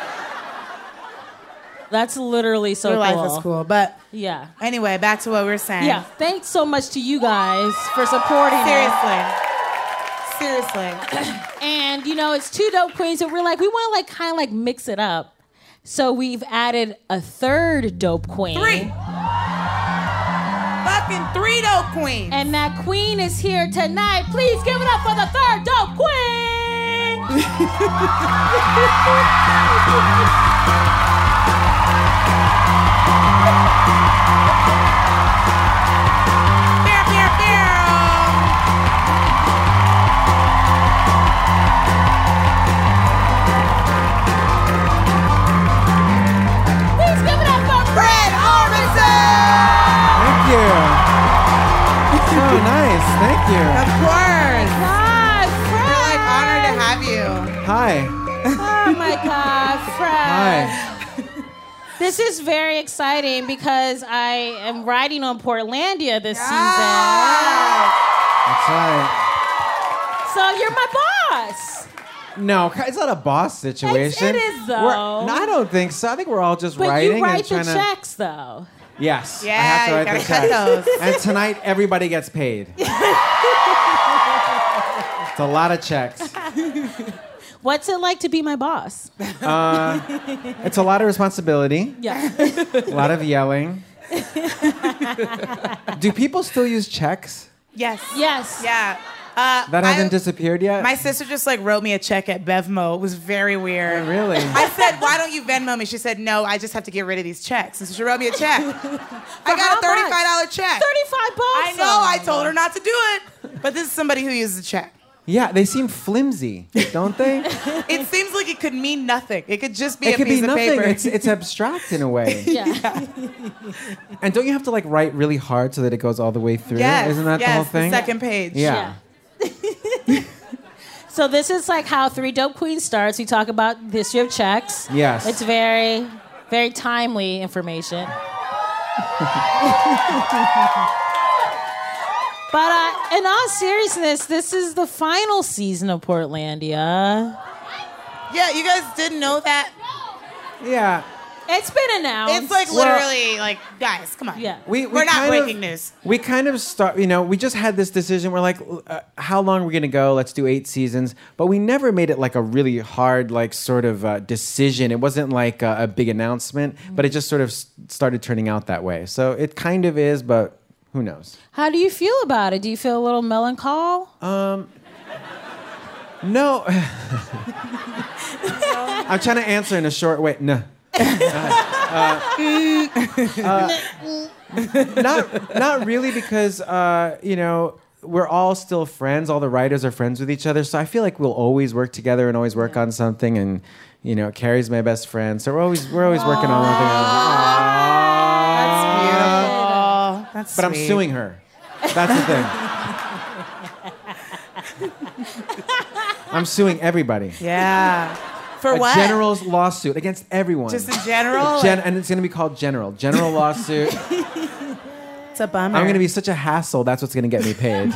[SPEAKER 2] That's literally so
[SPEAKER 3] Your
[SPEAKER 2] cool.
[SPEAKER 3] life is cool. But
[SPEAKER 2] Yeah.
[SPEAKER 3] anyway, back to what we were saying.
[SPEAKER 2] Yeah. Thanks so much to you guys for supporting us.
[SPEAKER 3] Seriously. Seriously.
[SPEAKER 2] And, you know, it's two dope queens, and we're like, we want to, like, kind of, like, mix it up. So we've added a third dope queen.
[SPEAKER 3] Three. Fucking three dope queens.
[SPEAKER 2] And that queen is here tonight. Please give it up for the third dope queen.
[SPEAKER 3] Pew, pew, pew.
[SPEAKER 2] Please give it up for
[SPEAKER 3] Fred Armisen.
[SPEAKER 8] Thank you. So nice. Thank you.
[SPEAKER 3] Of course.
[SPEAKER 2] God, Fred.
[SPEAKER 3] We're like honored to have you.
[SPEAKER 8] Hi.
[SPEAKER 2] Oh my God, Fred.
[SPEAKER 8] Hi.
[SPEAKER 2] This is very exciting because I am riding on Portlandia this
[SPEAKER 3] Ah.
[SPEAKER 8] That's right.
[SPEAKER 2] season. So you're my boss.
[SPEAKER 8] No, it's not a boss situation.
[SPEAKER 2] it is, though.
[SPEAKER 8] We're- no, I don't think so. I think we're all just
[SPEAKER 2] But
[SPEAKER 8] writing
[SPEAKER 2] you write
[SPEAKER 8] and
[SPEAKER 2] the
[SPEAKER 8] trying to.
[SPEAKER 2] checks, though.
[SPEAKER 8] Yes.
[SPEAKER 3] Yeah,
[SPEAKER 8] I have to
[SPEAKER 3] you
[SPEAKER 8] write
[SPEAKER 3] gotta
[SPEAKER 8] the
[SPEAKER 3] cut
[SPEAKER 8] checks.
[SPEAKER 3] those.
[SPEAKER 8] And tonight, everybody gets paid. It's a lot of checks.
[SPEAKER 2] What's it like to be my boss?
[SPEAKER 8] It's a lot of responsibility.
[SPEAKER 2] Yeah.
[SPEAKER 8] A lot of yelling. Do people still use checks?
[SPEAKER 3] Yes.
[SPEAKER 2] Yes.
[SPEAKER 3] Yeah. Uh,
[SPEAKER 8] That hasn't
[SPEAKER 3] I-
[SPEAKER 8] disappeared yet?
[SPEAKER 3] My sister just like wrote me a check at Bevmo. It was very weird.
[SPEAKER 8] Oh, really?
[SPEAKER 3] I said, why don't you Venmo me? She said, no, I just have to get rid of these checks. And so she wrote me a check. I
[SPEAKER 2] how
[SPEAKER 3] got a thirty-five dollars
[SPEAKER 2] much?
[SPEAKER 3] check.
[SPEAKER 2] thirty-five bucks.
[SPEAKER 3] I know, I told her not to do it. But this is somebody who uses a check.
[SPEAKER 8] Yeah, they seem flimsy, don't they?
[SPEAKER 3] It seems like it could mean nothing. It could just be
[SPEAKER 8] It
[SPEAKER 3] a
[SPEAKER 8] could
[SPEAKER 3] piece
[SPEAKER 8] be
[SPEAKER 3] of
[SPEAKER 8] nothing.
[SPEAKER 3] paper.
[SPEAKER 8] It's it's abstract in a way.
[SPEAKER 2] Yeah.
[SPEAKER 8] And don't you have to like write really hard so that it goes all the way through?
[SPEAKER 3] yes,
[SPEAKER 8] Isn't that
[SPEAKER 3] yes,
[SPEAKER 8] the whole thing?
[SPEAKER 3] second page.
[SPEAKER 8] Yeah.
[SPEAKER 2] So this is like how Three Dope Queens starts. We talk about the history of checks.
[SPEAKER 8] Yes.
[SPEAKER 2] It's very, very timely information. But uh, in all seriousness, this is the final season of Portlandia.
[SPEAKER 3] Yeah, you guys didn't know that?
[SPEAKER 8] Yeah.
[SPEAKER 2] It's been announced.
[SPEAKER 3] It's like literally like, guys, come on.
[SPEAKER 2] Yeah.
[SPEAKER 8] We, we
[SPEAKER 3] We're not
[SPEAKER 8] kind
[SPEAKER 3] breaking
[SPEAKER 8] of,
[SPEAKER 3] news.
[SPEAKER 8] We kind of start, you know, we just had this decision. We're like, uh, how long are we going to go? Let's do eight seasons. But we never made it like a really hard, like sort of uh, decision. It wasn't like a, a big announcement, but it just sort of s- started turning out that way. So it kind of is, but who knows?
[SPEAKER 2] How do you feel about it? Do you feel a little melanchol?
[SPEAKER 8] Um, no. I'm trying to answer in a short way. No. Uh, uh, not, not really, because uh, you know, we're all still friends. All the writers are friends with each other, so I feel like we'll always work together and always work on something. And you know, Carrie's my best friend, so we're always we're always working on one thing.
[SPEAKER 3] That's beautiful. That's
[SPEAKER 8] But I'm
[SPEAKER 3] sweet.
[SPEAKER 8] suing her. That's the thing. I'm suing everybody.
[SPEAKER 3] Yeah. For
[SPEAKER 8] A
[SPEAKER 3] what?
[SPEAKER 8] general's lawsuit against everyone.
[SPEAKER 3] Just in general?
[SPEAKER 8] Gen- and it's going to be called General. General lawsuit.
[SPEAKER 3] It's a bummer.
[SPEAKER 8] I'm going to be such a hassle. That's what's going to get me paid.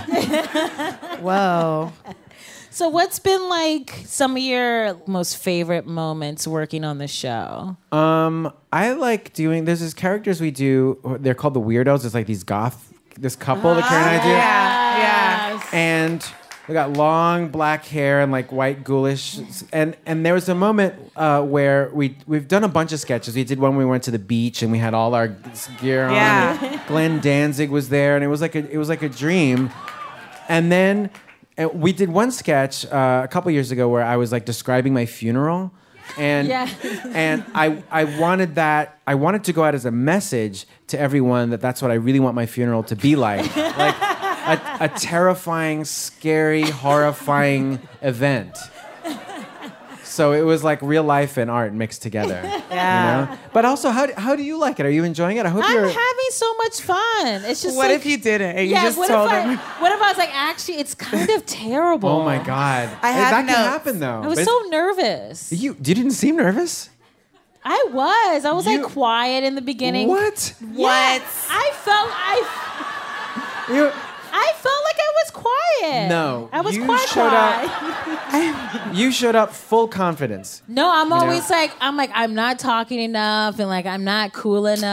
[SPEAKER 3] Whoa.
[SPEAKER 2] So what's been like some of your most favorite moments working on the show?
[SPEAKER 8] Um, I like doing. There's these characters we do. They're called the Weirdos. It's like these goth. This couple that Karen and I do.
[SPEAKER 3] Yeah. Yeah.
[SPEAKER 8] And they got long black hair and like white ghoulish. And and there was a moment uh, where we we've done a bunch of sketches. We did one when we went to the beach and we had all our gear on.
[SPEAKER 3] Yeah.
[SPEAKER 8] And Glenn Danzig was there, and it was like a it was like a dream. And then uh, we did one sketch uh, a couple years ago where I was like describing my funeral. And
[SPEAKER 2] Yeah.
[SPEAKER 8] and I I wanted that I wanted to go out as a message to everyone that that's what I really want my funeral to be like, like a, a terrifying, scary, horrifying event. So it was like real life and art mixed together.
[SPEAKER 3] Yeah.
[SPEAKER 8] You know? But also, how do, how do you like it? Are you enjoying it? I hope
[SPEAKER 2] I'm
[SPEAKER 8] you're.
[SPEAKER 2] having so much fun. It's just
[SPEAKER 3] What
[SPEAKER 2] like,
[SPEAKER 3] if you didn't? And you
[SPEAKER 2] yeah,
[SPEAKER 3] just
[SPEAKER 2] what
[SPEAKER 3] told
[SPEAKER 2] if I,
[SPEAKER 3] him.
[SPEAKER 2] what if I was like, actually, it's kind of terrible.
[SPEAKER 8] Oh my God!
[SPEAKER 3] I have
[SPEAKER 8] that
[SPEAKER 3] notes.
[SPEAKER 8] can happen though.
[SPEAKER 2] I was
[SPEAKER 8] But
[SPEAKER 2] so nervous.
[SPEAKER 8] you you didn't seem nervous.
[SPEAKER 2] I was. I was
[SPEAKER 8] You-
[SPEAKER 2] like quiet in the beginning.
[SPEAKER 8] What?
[SPEAKER 2] Yeah.
[SPEAKER 3] What?
[SPEAKER 2] I felt I
[SPEAKER 8] You
[SPEAKER 2] I felt like I was quiet.
[SPEAKER 8] No,
[SPEAKER 2] I was
[SPEAKER 8] you
[SPEAKER 2] quiet.
[SPEAKER 8] showed
[SPEAKER 2] quiet.
[SPEAKER 8] you showed up full confidence.
[SPEAKER 2] No, I'm
[SPEAKER 8] know?
[SPEAKER 2] always like I'm like I'm not talking enough and like I'm not cool enough.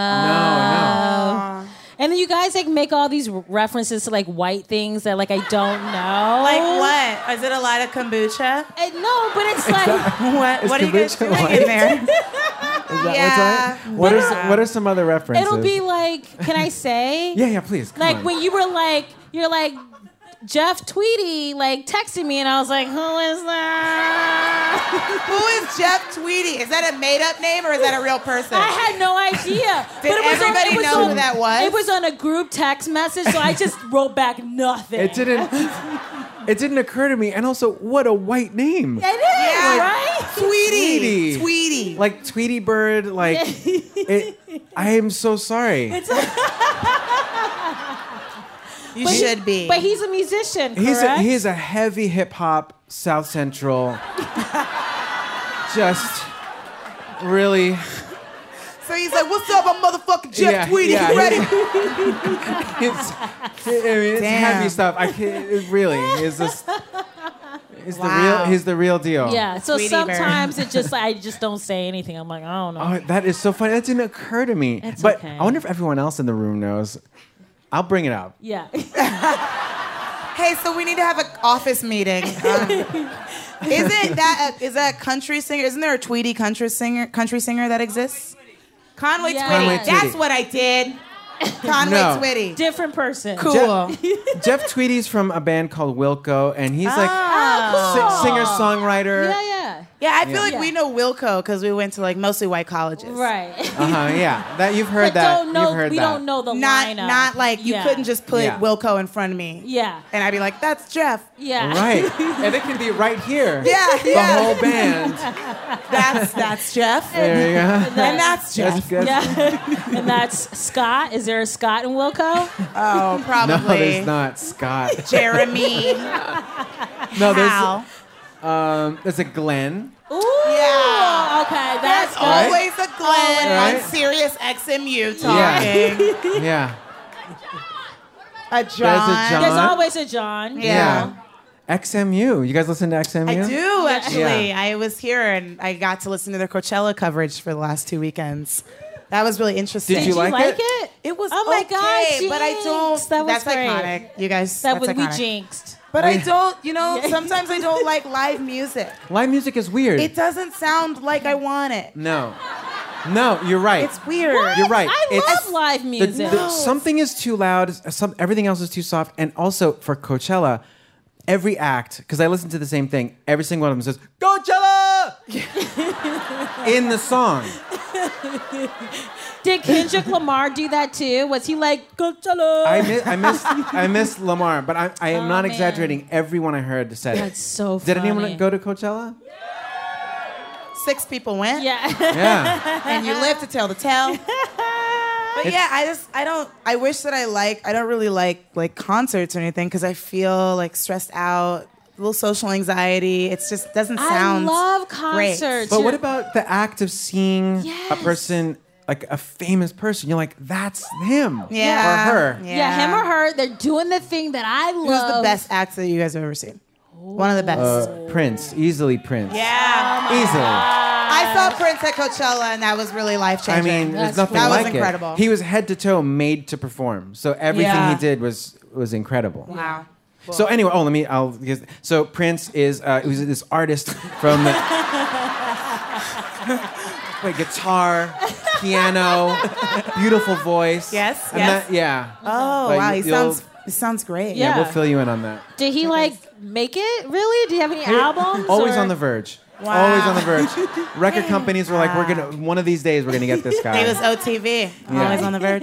[SPEAKER 8] No,
[SPEAKER 2] And then you guys like make all these references to like white things that like I don't know.
[SPEAKER 3] Like what? Is it a lot of kombucha?
[SPEAKER 2] And no, but it's like
[SPEAKER 3] What?
[SPEAKER 8] Is
[SPEAKER 3] What are you guys
[SPEAKER 8] kombucha
[SPEAKER 3] doing
[SPEAKER 8] white?
[SPEAKER 3] in there?
[SPEAKER 8] Is that
[SPEAKER 3] Yeah.
[SPEAKER 8] what's on it? What are
[SPEAKER 3] Yeah.
[SPEAKER 8] some, what are some other references?
[SPEAKER 2] it'll be like, can I say?
[SPEAKER 8] Yeah, yeah, please. Come
[SPEAKER 2] Like
[SPEAKER 8] on.
[SPEAKER 2] when you were like, you're like, Jeff Tweedy like texted me and I was like, who is that?
[SPEAKER 3] Who is Jeff Tweedy? Is that a made-up name or is that a real person?
[SPEAKER 2] I had no idea.
[SPEAKER 3] Did everybody
[SPEAKER 2] it was
[SPEAKER 3] know
[SPEAKER 2] on,
[SPEAKER 3] who that was?
[SPEAKER 2] It was on a group text message, so I just wrote back nothing.
[SPEAKER 8] It didn't. It didn't occur to me. And also, what a white name!
[SPEAKER 2] It is,
[SPEAKER 3] Yeah.
[SPEAKER 2] right?
[SPEAKER 3] Tweety.
[SPEAKER 8] Tweety.
[SPEAKER 3] Tweety.
[SPEAKER 8] Like Tweety Bird. Like, it, I am so sorry.
[SPEAKER 3] you
[SPEAKER 2] But he-
[SPEAKER 3] should be.
[SPEAKER 2] But he's a musician, correct?
[SPEAKER 8] He's a, he is a heavy hip hop South Central. Just really.
[SPEAKER 3] so he's like, "What's up, I'm motherfucking Jeff
[SPEAKER 8] Yeah,
[SPEAKER 3] Tweedy.
[SPEAKER 8] yeah,
[SPEAKER 3] You ready?"
[SPEAKER 8] It's, I mean, it's
[SPEAKER 3] Damn.
[SPEAKER 8] heavy stuff. I can't, it really is this. He's the
[SPEAKER 3] Wow.
[SPEAKER 8] real. He's the real deal.
[SPEAKER 2] Yeah, so
[SPEAKER 3] Tweety Bird.
[SPEAKER 2] sometimes it just I just don't say anything. I'm like, I don't know.
[SPEAKER 8] Oh, that is so funny. That didn't occur to me.
[SPEAKER 2] It's
[SPEAKER 8] but
[SPEAKER 2] okay.
[SPEAKER 8] I wonder if everyone else in the room knows. I'll bring it up.
[SPEAKER 2] Yeah.
[SPEAKER 3] Hey, so we need to have an office meeting. Um, isn't that a, is that a country singer? Isn't there a Tweety country singer country singer that exists? Conway
[SPEAKER 2] Yeah.
[SPEAKER 3] Twitty.
[SPEAKER 8] Conway Twitty.
[SPEAKER 3] That's what I did. Conway
[SPEAKER 8] No.
[SPEAKER 3] Twitty.
[SPEAKER 2] Different person.
[SPEAKER 3] Cool.
[SPEAKER 8] Jeff, Jeff Tweedy's from a band called Wilco, and he's like
[SPEAKER 3] Oh.
[SPEAKER 8] si- singer songwriter.
[SPEAKER 2] Yeah, yeah.
[SPEAKER 3] Yeah, I feel
[SPEAKER 8] Yeah.
[SPEAKER 3] like
[SPEAKER 2] Yeah.
[SPEAKER 3] we know Wilco because we went to like mostly white colleges.
[SPEAKER 2] Right.
[SPEAKER 8] Uh huh. Yeah, that you've heard
[SPEAKER 2] But
[SPEAKER 8] that.
[SPEAKER 2] don't know,
[SPEAKER 8] You've heard
[SPEAKER 2] we
[SPEAKER 8] that.
[SPEAKER 2] don't know the
[SPEAKER 3] Not
[SPEAKER 2] lineup.
[SPEAKER 3] not like you
[SPEAKER 2] Yeah.
[SPEAKER 3] couldn't just put
[SPEAKER 8] Yeah.
[SPEAKER 3] Wilco in front of me.
[SPEAKER 2] Yeah.
[SPEAKER 3] And I'd be like, that's Jeff.
[SPEAKER 2] Yeah.
[SPEAKER 8] Right, and it can be right here.
[SPEAKER 3] Yeah,
[SPEAKER 8] The
[SPEAKER 3] yeah.
[SPEAKER 8] whole band.
[SPEAKER 3] That's that's Jeff.
[SPEAKER 8] There you go.
[SPEAKER 3] And that's Jeff.
[SPEAKER 8] That's good.
[SPEAKER 2] Yeah. And that's Scott. Is there a Scott in Wilco?
[SPEAKER 3] Oh, probably.
[SPEAKER 8] No, there's not Scott.
[SPEAKER 3] Jeremy.
[SPEAKER 8] No, there's
[SPEAKER 3] Hal.
[SPEAKER 8] um, there's a Glenn.
[SPEAKER 2] Ooh.
[SPEAKER 3] Yeah.
[SPEAKER 2] Okay,
[SPEAKER 3] There's
[SPEAKER 2] that's good.
[SPEAKER 8] Right?
[SPEAKER 3] always a Glenn
[SPEAKER 8] Right?
[SPEAKER 3] on Sirius X M U
[SPEAKER 8] Yeah.
[SPEAKER 3] talking.
[SPEAKER 8] Yeah.
[SPEAKER 3] A John.
[SPEAKER 8] There's a John.
[SPEAKER 2] There's always a John.
[SPEAKER 3] Yeah.
[SPEAKER 8] X M U. You guys listen to X M U?
[SPEAKER 3] I do, actually.
[SPEAKER 8] Yeah.
[SPEAKER 3] I was here and I got to listen to their Coachella coverage for the last two weekends. That was really interesting.
[SPEAKER 8] Did you
[SPEAKER 2] Did you
[SPEAKER 8] like
[SPEAKER 2] like
[SPEAKER 8] it?
[SPEAKER 2] it?
[SPEAKER 3] It was
[SPEAKER 2] Oh my
[SPEAKER 3] okay,
[SPEAKER 2] God,
[SPEAKER 3] but I don't.
[SPEAKER 2] Jinx. That was
[SPEAKER 3] that's
[SPEAKER 2] great.
[SPEAKER 3] iconic. You guys,
[SPEAKER 2] That
[SPEAKER 3] that's
[SPEAKER 2] would be
[SPEAKER 3] iconic.
[SPEAKER 2] jinxed.
[SPEAKER 3] But I don't, you know, sometimes I don't like live music.
[SPEAKER 8] Live music is weird.
[SPEAKER 3] It doesn't sound like I want it.
[SPEAKER 8] no. No, you're right.
[SPEAKER 3] It's weird.
[SPEAKER 2] What?
[SPEAKER 8] You're right.
[SPEAKER 2] I
[SPEAKER 8] It's-
[SPEAKER 2] love live
[SPEAKER 8] The-
[SPEAKER 2] music.
[SPEAKER 8] the- something is too loud. Some, everything else is too soft. And also for Coachella, every act, because I listen to the same thing, every single one of them says, Coachella! in the song.
[SPEAKER 2] Did Kendrick Lamar do that too? Was he like Coachella?
[SPEAKER 8] I miss, I miss, I miss Lamar, but I, I am
[SPEAKER 2] Oh,
[SPEAKER 8] not
[SPEAKER 2] man.
[SPEAKER 8] exaggerating. Everyone I heard said it.
[SPEAKER 2] That's so
[SPEAKER 8] Did anyone
[SPEAKER 2] funny.
[SPEAKER 8] go to Coachella?
[SPEAKER 3] Six people went.
[SPEAKER 2] Yeah.
[SPEAKER 8] Yeah.
[SPEAKER 3] And you live to tell the tale. But yeah, I just I don't I wish that I like I don't really like like concerts or anything because I feel like stressed out, a little social anxiety. It's just doesn't sound
[SPEAKER 2] I love
[SPEAKER 3] great.
[SPEAKER 2] concerts.
[SPEAKER 8] But what
[SPEAKER 2] You're-
[SPEAKER 8] about the act of seeing
[SPEAKER 2] Yes.
[SPEAKER 8] a person, like a famous person? You're like, that's him
[SPEAKER 3] Yeah.
[SPEAKER 8] or her.
[SPEAKER 3] Yeah.
[SPEAKER 2] Yeah, him or her, they're doing the thing that I love.
[SPEAKER 3] Who's the best actor that you guys have ever seen? One of the best.
[SPEAKER 8] Uh, Prince, easily Prince.
[SPEAKER 3] yeah.
[SPEAKER 8] Easily.
[SPEAKER 3] I saw Prince at Coachella and that was really life
[SPEAKER 8] I
[SPEAKER 3] changing.
[SPEAKER 8] mean, there's
[SPEAKER 2] That's
[SPEAKER 8] nothing
[SPEAKER 3] That was
[SPEAKER 8] like
[SPEAKER 3] incredible.
[SPEAKER 8] it. He was head to toe made to perform. So everything
[SPEAKER 3] Yeah.
[SPEAKER 8] he did was was incredible.
[SPEAKER 3] wow.
[SPEAKER 8] So anyway, oh, let me. I'll. Because, so Prince is. Uh, he was this artist from. The, wait, guitar, piano, beautiful voice.
[SPEAKER 3] Yes,
[SPEAKER 8] And
[SPEAKER 3] yes.
[SPEAKER 8] that- yeah.
[SPEAKER 3] Oh
[SPEAKER 8] Like,
[SPEAKER 3] wow, he
[SPEAKER 8] you'll-
[SPEAKER 3] sounds he sounds great.
[SPEAKER 8] Yeah,
[SPEAKER 2] Yeah.
[SPEAKER 8] we'll fill you in on that.
[SPEAKER 2] Did he like make it? Really? Do you have any albums?
[SPEAKER 8] Always
[SPEAKER 2] or-
[SPEAKER 8] on the verge.
[SPEAKER 3] Wow.
[SPEAKER 8] Always on the verge. Record companies were like, we're gonna. One of these days, we're gonna get this guy.
[SPEAKER 3] He was O T V.
[SPEAKER 8] Yeah.
[SPEAKER 3] Always on the verge.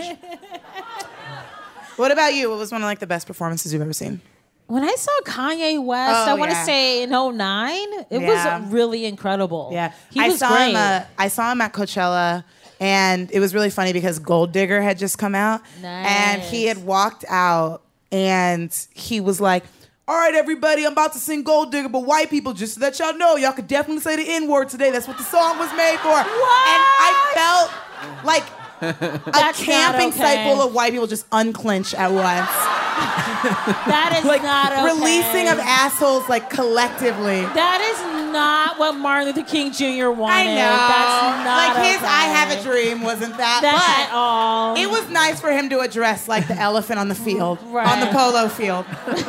[SPEAKER 3] What about you? What was one of like the best performances you've ever seen?
[SPEAKER 2] When I saw Kanye West,
[SPEAKER 3] Oh,
[SPEAKER 2] I want to
[SPEAKER 3] yeah.
[SPEAKER 2] say in oh nine, it
[SPEAKER 3] Yeah.
[SPEAKER 2] was really incredible.
[SPEAKER 3] Yeah,
[SPEAKER 2] he
[SPEAKER 3] I
[SPEAKER 2] was
[SPEAKER 3] saw
[SPEAKER 2] great.
[SPEAKER 3] him. Uh, I saw him at Coachella, and it was really funny because Gold Digger had just come out, and he
[SPEAKER 2] Nice.
[SPEAKER 3] had walked out, and he was like, "All right, everybody, I'm about to sing Gold Digger, but white people, just so that y'all know, y'all could definitely say the N word today. That's what the song was made for." And I felt like a
[SPEAKER 2] That's
[SPEAKER 3] camping
[SPEAKER 2] not
[SPEAKER 3] site
[SPEAKER 2] okay.
[SPEAKER 3] full of white people just unclench at once.
[SPEAKER 2] That is
[SPEAKER 3] Like
[SPEAKER 2] not okay.
[SPEAKER 3] releasing of assholes like collectively.
[SPEAKER 2] That is not what Martin Luther King Junior wanted.
[SPEAKER 3] I know.
[SPEAKER 2] That's not
[SPEAKER 3] like his
[SPEAKER 2] okay.
[SPEAKER 3] I Have a Dream wasn't that,
[SPEAKER 2] That at
[SPEAKER 3] but
[SPEAKER 2] all.
[SPEAKER 3] it was nice for him to address like the elephant on the field,
[SPEAKER 2] Right.
[SPEAKER 3] on the polo field.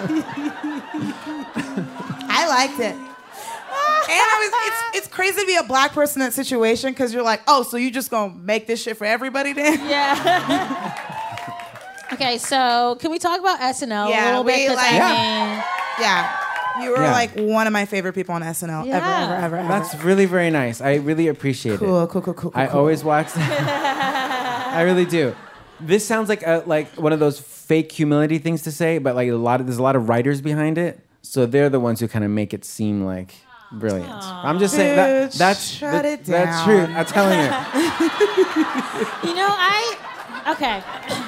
[SPEAKER 3] I liked it. And I was, it's, it's crazy to be a black person in that situation because you're like, oh, so you just gonna make this shit for everybody then?
[SPEAKER 2] Yeah. Okay, so can we talk about S N L a
[SPEAKER 3] Yeah,
[SPEAKER 2] little bit?
[SPEAKER 3] we
[SPEAKER 2] 'Cause
[SPEAKER 3] like-
[SPEAKER 2] I
[SPEAKER 8] Yeah.
[SPEAKER 2] mean,
[SPEAKER 3] Yeah. You were
[SPEAKER 8] Yeah.
[SPEAKER 3] like one of my favorite people on S N L ever,
[SPEAKER 2] Yeah.
[SPEAKER 3] ever, ever, ever.
[SPEAKER 8] That's really very nice. I really appreciate
[SPEAKER 3] cool,
[SPEAKER 8] it.
[SPEAKER 3] cool, cool, cool, cool.
[SPEAKER 8] I
[SPEAKER 3] cool.
[SPEAKER 8] always watch. I really do. This sounds like a, like one of those fake humility things to say, but like a lot of there's a lot of writers behind it, so they're the ones who kind of make it seem like brilliant. I'm just saying that
[SPEAKER 3] Dude,
[SPEAKER 8] that's
[SPEAKER 3] shut
[SPEAKER 8] that-
[SPEAKER 3] it
[SPEAKER 8] that's
[SPEAKER 3] down.
[SPEAKER 8] true. I'm telling you.
[SPEAKER 2] you know, I okay.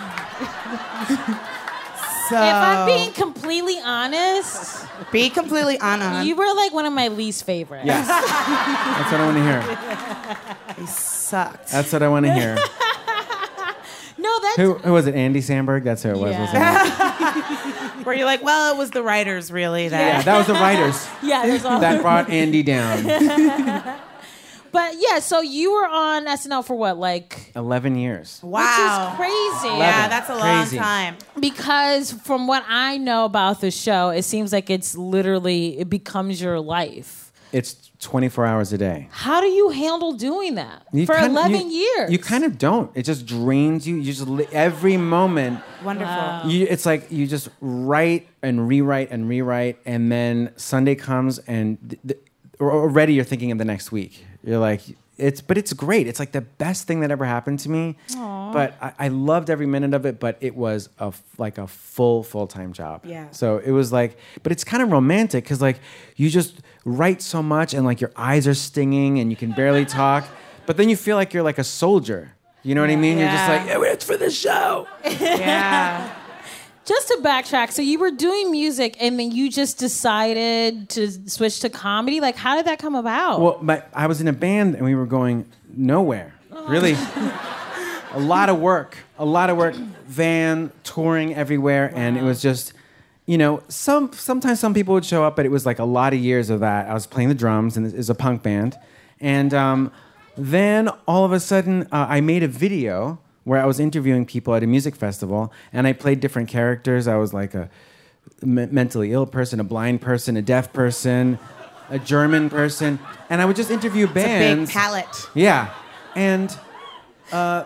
[SPEAKER 3] So,
[SPEAKER 2] If I'm being completely honest,
[SPEAKER 3] be completely honest.
[SPEAKER 2] you were like one of my least favorites.
[SPEAKER 8] Yes, that's what I want to hear.
[SPEAKER 3] He sucked.
[SPEAKER 8] That's what I want to hear.
[SPEAKER 2] No, that's
[SPEAKER 8] Who, who was it? Andy Samberg. That's who it was.
[SPEAKER 2] Yeah.
[SPEAKER 8] Wasn't it?
[SPEAKER 3] Where you're like, well, it was the writers really that.
[SPEAKER 8] Yeah, that was the writers
[SPEAKER 2] yeah. There's all
[SPEAKER 8] that brought Andy down.
[SPEAKER 2] But yeah, so you were on S N L for what, like?
[SPEAKER 8] Eleven years.
[SPEAKER 3] Wow.
[SPEAKER 2] Which is crazy.
[SPEAKER 3] Yeah,
[SPEAKER 8] Eleven.
[SPEAKER 3] that's a long
[SPEAKER 8] Crazy.
[SPEAKER 3] time.
[SPEAKER 2] Because from what I know about the show, it seems like it's literally it becomes your life.
[SPEAKER 8] It's twenty-four hours a day.
[SPEAKER 2] How do you handle doing that
[SPEAKER 8] You
[SPEAKER 2] for
[SPEAKER 8] kind of-
[SPEAKER 2] eleven
[SPEAKER 8] you-
[SPEAKER 2] years?
[SPEAKER 8] You kind of don't. It just drains you. You just li- every moment.
[SPEAKER 3] Wonderful.
[SPEAKER 8] You, it's like you just write and rewrite and rewrite, and then Sunday comes, and th- th- already you're thinking of the next week. You're like, it's, but it's great. It's like the best thing that ever happened to me. But I, I loved every minute of it. But it was a f- like a full full time job.
[SPEAKER 3] Yeah.
[SPEAKER 8] So it was like, but it's kind of romantic because like you just write so much, and like your eyes are stinging, and you can barely talk. But then you feel like you're like a soldier. You know what I mean? You're just
[SPEAKER 3] Yeah.
[SPEAKER 8] like, yeah, it's for the show.
[SPEAKER 3] Yeah.
[SPEAKER 2] Just to backtrack, so you were doing music and then you just decided to switch to comedy. Like, how did that come about?
[SPEAKER 8] Well, but I was in a band and we were going nowhere. Really, a lot of work, a lot of work, van touring everywhere, and it was just, you know, some sometimes some people would show up, but it was like a lot of years of that. I was playing the drums, and it was a punk band. And um, then all of a sudden, uh, I made a video where I was interviewing people at a music festival, and I played different characters. I was like a me- mentally ill person, a blind person, a deaf person, a German person, and I would just interview bands.
[SPEAKER 3] It's a big palette.
[SPEAKER 8] Yeah, and uh,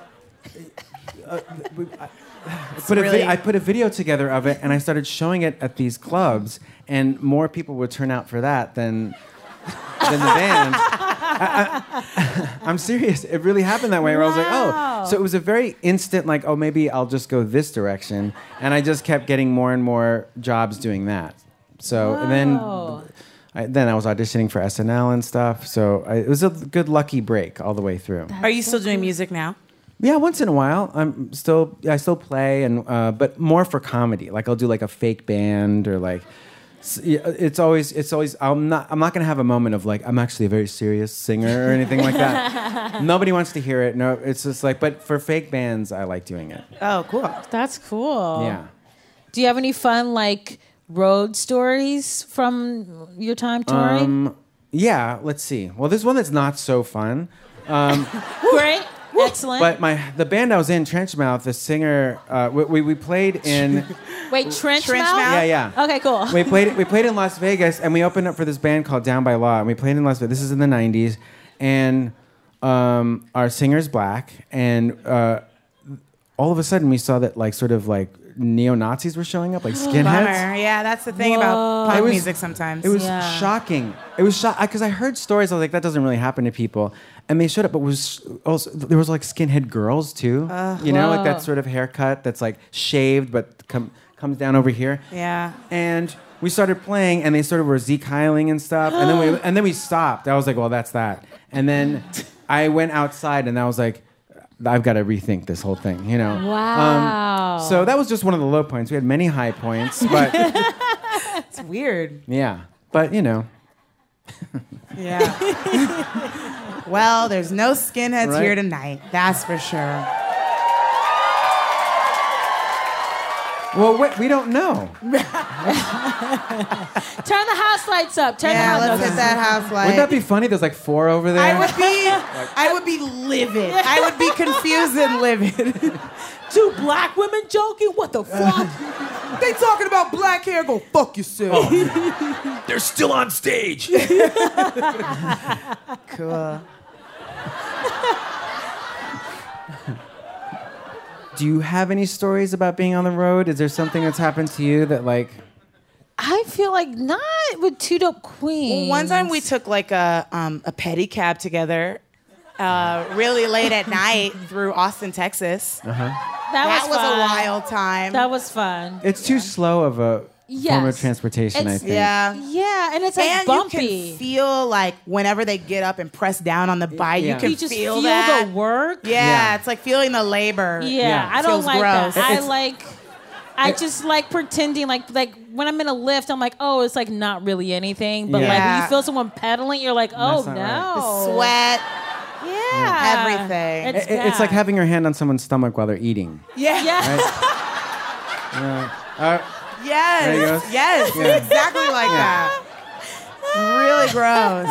[SPEAKER 8] uh, I, I put a
[SPEAKER 3] really-
[SPEAKER 8] vi- I put a video together of it, and I started showing it at these clubs, and more people would turn out for that than than the band. I, I, I'm serious. It really happened that way. Where I was like, oh, so it was a very instant, like, oh, maybe I'll just go this direction, and I just kept getting more and more jobs doing that. So and then. I, then I was auditioning for S N L and stuff, so I, it was a good lucky break all the way through.
[SPEAKER 3] Are you still doing music now?
[SPEAKER 8] Yeah, once in a while. I'm still I still play, and uh, but more for comedy. Like I'll do like a fake band or like s- yeah, it's always it's always I'm not I'm not gonna have a moment of like I'm actually a very serious singer or anything like that. Nobody wants to hear it. No, it's just like but for fake bands, I like doing it.
[SPEAKER 3] Oh, cool.
[SPEAKER 2] That's cool.
[SPEAKER 8] Yeah.
[SPEAKER 2] Do you have any fun like road stories from your time touring?
[SPEAKER 8] Um, yeah. Let's see. Well, there's one that's not so fun. Um,
[SPEAKER 2] Great. Excellent.
[SPEAKER 8] But my the band I was in, Trenchmouth, the singer, uh, we, we we played in.
[SPEAKER 2] Wait, Trench,
[SPEAKER 3] Trench
[SPEAKER 2] Mouth?
[SPEAKER 3] Mouth?
[SPEAKER 8] Yeah, yeah.
[SPEAKER 2] Okay, cool.
[SPEAKER 8] We played we played in Las Vegas, and we opened up for this band called Down by Law, and we played in Las Vegas. This is in the nineties, and um, our singer's black, and uh, all of a sudden we saw that like sort of like neo-Nazis were showing up, like skinheads.
[SPEAKER 3] Bummer. Yeah, that's the thing about punk
[SPEAKER 8] It was-
[SPEAKER 3] music sometimes.
[SPEAKER 8] It was
[SPEAKER 2] Yeah.
[SPEAKER 8] shocking. It was shocking because I heard stories. I was like, that doesn't really happen to people. And they showed up, but was also there was like skinhead girls too. you know, like
[SPEAKER 2] Whoa.
[SPEAKER 8] that sort of haircut that's like shaved but com- comes down over here.
[SPEAKER 3] Yeah.
[SPEAKER 8] And we started playing, and they sort of were Zeke Heiling and stuff. And then we and then we stopped. I was like, well, that's that. And then I went outside, and I was like, I've got to rethink this whole thing. You know.
[SPEAKER 2] Wow.
[SPEAKER 8] Um, so that was just one of the low points. We had many high points, but
[SPEAKER 3] It's weird.
[SPEAKER 8] yeah. But you know.
[SPEAKER 3] Yeah. Well, there's no skinheads
[SPEAKER 8] Right.
[SPEAKER 3] here tonight. That's for sure.
[SPEAKER 8] Well, wait, we don't know.
[SPEAKER 2] Turn the house lights up. Turn
[SPEAKER 3] Yeah,
[SPEAKER 2] the house
[SPEAKER 3] let's
[SPEAKER 2] lights
[SPEAKER 3] hit that house light.
[SPEAKER 8] Wouldn't that be funny? There's like four over there.
[SPEAKER 3] I would be, I would be livid. I would be confused and livid.
[SPEAKER 2] Two black women joking? What the fuck?
[SPEAKER 3] They talking about black hair? Go fuck yourself.
[SPEAKER 1] They're still on stage.
[SPEAKER 3] Cool.
[SPEAKER 8] Do you have any stories about being on the road? Is there something that's happened to you that like?
[SPEAKER 2] I feel like not with Two Dope Queens.
[SPEAKER 3] One time we took like a um, a pedicab together, uh, really late at night through Austin, Texas.
[SPEAKER 8] Uh-huh.
[SPEAKER 2] that,
[SPEAKER 3] That was
[SPEAKER 2] fun.
[SPEAKER 3] a wild time.
[SPEAKER 2] That was fun.
[SPEAKER 8] It's too slow of a form of
[SPEAKER 2] Yes.
[SPEAKER 8] transportation, I
[SPEAKER 2] It's-
[SPEAKER 8] think.
[SPEAKER 3] Yeah.
[SPEAKER 2] Yeah, and it's like
[SPEAKER 3] And
[SPEAKER 2] bumpy.
[SPEAKER 3] you can feel like whenever they get up and press down on the bike,
[SPEAKER 8] Yeah.
[SPEAKER 3] you can
[SPEAKER 2] You just
[SPEAKER 3] feel,
[SPEAKER 2] feel,
[SPEAKER 3] that.
[SPEAKER 2] the work.
[SPEAKER 3] Yeah,
[SPEAKER 8] Yeah.
[SPEAKER 3] it's like feeling the labor.
[SPEAKER 2] Yeah,
[SPEAKER 8] Yeah.
[SPEAKER 2] I don't
[SPEAKER 3] Feels
[SPEAKER 2] like
[SPEAKER 3] gross.
[SPEAKER 2] that. I
[SPEAKER 8] It's-
[SPEAKER 2] like, I just like pretending like like when I'm in a lift, I'm like, oh, it's like not really anything. But like when
[SPEAKER 3] Yeah.
[SPEAKER 2] you feel someone pedaling, you're like, oh
[SPEAKER 8] That's not
[SPEAKER 2] no,
[SPEAKER 3] The sweat.
[SPEAKER 2] yeah,
[SPEAKER 3] Everything.
[SPEAKER 2] It's,
[SPEAKER 8] It- it's like
[SPEAKER 2] bad.
[SPEAKER 8] having your hand on someone's stomach while they're eating.
[SPEAKER 3] Yeah.
[SPEAKER 2] yeah.
[SPEAKER 8] Uh,
[SPEAKER 3] Yes.
[SPEAKER 8] There you go.
[SPEAKER 3] Yes.
[SPEAKER 8] Yeah.
[SPEAKER 3] Exactly like
[SPEAKER 8] Yeah.
[SPEAKER 3] that. Really gross.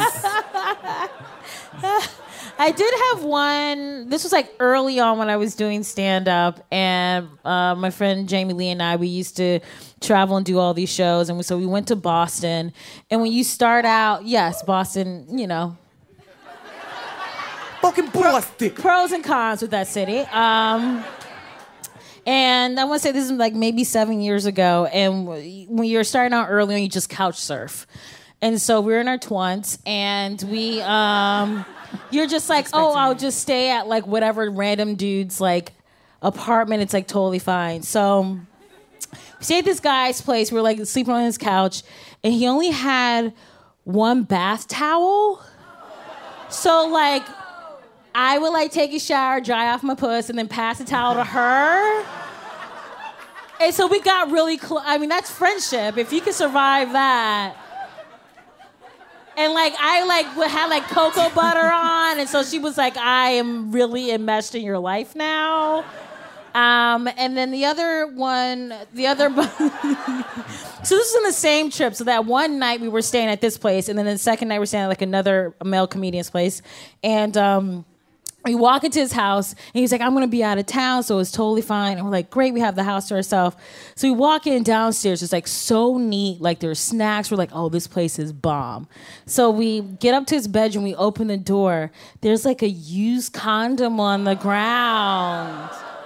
[SPEAKER 2] I did have one. This was like early on when I was doing stand up, and uh, my friend Jamie Lee and I, we used to travel and do all these shows. And we, so we went to Boston. And when you start out, yes, Boston, you know,
[SPEAKER 3] Fucking Boston.
[SPEAKER 2] pros and cons with that city. Um, and I want to say this is like maybe seven years ago. And w- when you're starting out early on, you just couch surf. And so we were in our twenties, and we, um, you're just like, oh, I'll just stay at like whatever random dude's like apartment. It's like totally fine. So we stayed at this guy's place. We were like sleeping on his couch, and he only had one bath towel. So like, I would like take a shower, dry off my puss, and then pass the towel to her. And so we got really close. I mean, that's friendship. If you can survive that. And like I like would have like cocoa butter on, and so she was like, "I am really enmeshed in your life now." Um, Um, and then the other one, the other. So this is in the same trip. So that one night we were staying at this place, and then the second night we're staying at like another male comedian's place, and. Um, We walk into his house, and he's like, I'm going to be out of town, so it's totally fine. And we're like, great, we have the house to ourselves. So we walk in downstairs. It's, like, so neat. Like, there's snacks. We're like, oh, this place is bomb. So we get up to his bedroom. We open the door. There's, like, a used condom on the ground.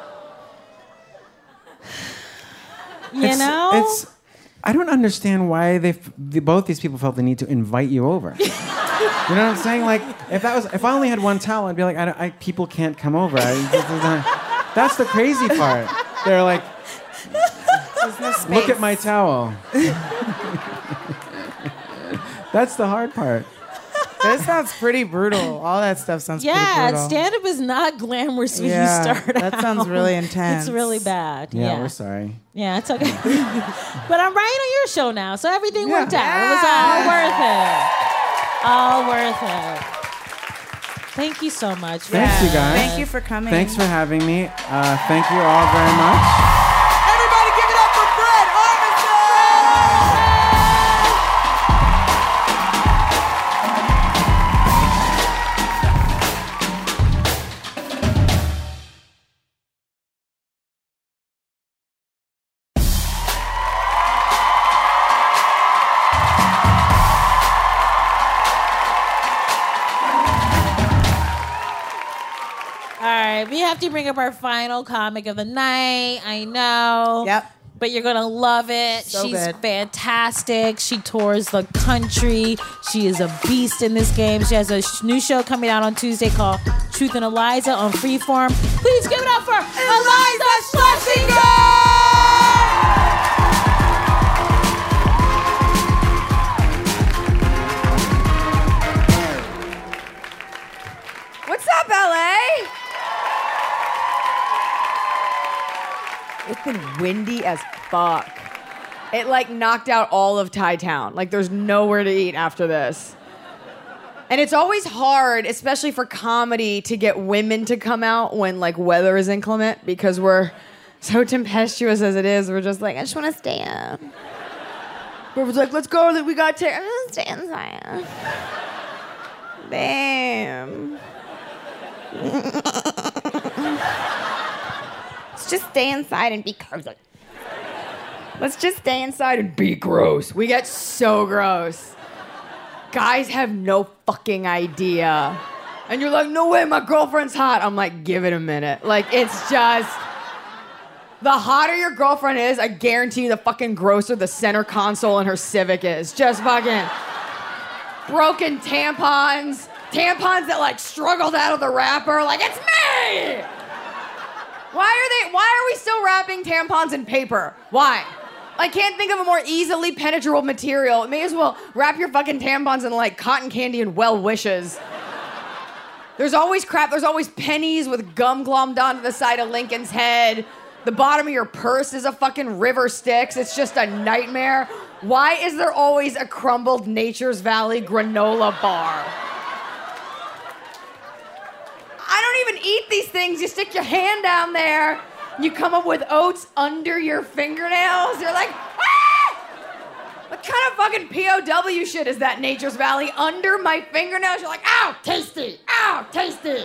[SPEAKER 2] You
[SPEAKER 8] It's-
[SPEAKER 2] know?
[SPEAKER 8] It's. I don't understand why they, f- the, both these people felt the need to invite you over. You know what I'm saying? Like, if that was, if I only had one towel, I'd be like, I, don't- I people can't come over. I, that's the crazy part. They're like, look at my towel. That's the hard part.
[SPEAKER 3] This sounds pretty brutal. All that stuff sounds pretty
[SPEAKER 2] Yeah,
[SPEAKER 3] brutal.
[SPEAKER 2] stand-up is not glamorous when
[SPEAKER 3] Yeah,
[SPEAKER 2] you start
[SPEAKER 3] that
[SPEAKER 2] out.
[SPEAKER 3] sounds really intense.
[SPEAKER 2] It's really bad.
[SPEAKER 8] Yeah,
[SPEAKER 2] Yeah,
[SPEAKER 8] we're sorry.
[SPEAKER 2] Yeah, it's okay. But I'm writing on your show now, so everything
[SPEAKER 8] Yeah.
[SPEAKER 2] worked out. It was all worth it. All worth it. Thank you so much.
[SPEAKER 8] Thanks, you guys.
[SPEAKER 3] Thank you for coming.
[SPEAKER 8] Thanks for having me. Uh, thank you all very much.
[SPEAKER 3] Everybody give it up for Fred Armisen!
[SPEAKER 2] All right, we have to bring up our final comic of the night. I know.
[SPEAKER 3] Yep.
[SPEAKER 2] But you're going to love it.
[SPEAKER 3] So
[SPEAKER 2] She's
[SPEAKER 3] good.
[SPEAKER 2] fantastic. She tours the country. She is a beast in this game. She has a sh- new show coming out on Tuesday called Truth and Eliza on Freeform. Please give it up for Eliza Schlesinger!
[SPEAKER 6] What's up, L A? It's been windy as fuck. It like knocked out all of Thai Town. Like there's nowhere to eat after this. And it's always hard, especially for comedy, to get women to come out when like weather is inclement because we're so tempestuous as it is. We're just like, I just want to stay up. Everyone's like, let's go. We got to. I'm gonna stay inside. Damn. Let's just stay inside and be gross. Let's just stay inside and be gross. We get so gross. Guys have no fucking idea. And you're like, no way, my girlfriend's hot. I'm like, give it a minute. Like, it's just... The hotter your girlfriend is, I guarantee you the fucking grosser the center console in her Civic is. Just fucking... broken tampons. Tampons that, like, struggled out of the wrapper. Like, it's me! Why are they... Why are we still wrapping tampons in paper? Why? I can't think of a more easily penetrable material. May as well wrap your fucking tampons in, like, cotton candy and well wishes. There's always crap. There's always pennies with gum glommed onto the side of Lincoln's head. The bottom of your purse is a fucking river Styx. It's just a nightmare. Why is there always a crumbled Nature's Valley granola bar? I don't even eat these things. You stick your hand down there. You come up with oats under your fingernails. You're like, ah! What kind of fucking P O W shit is that, Nature's Valley? Under my fingernails? You're like, ow, tasty. Ow, tasty.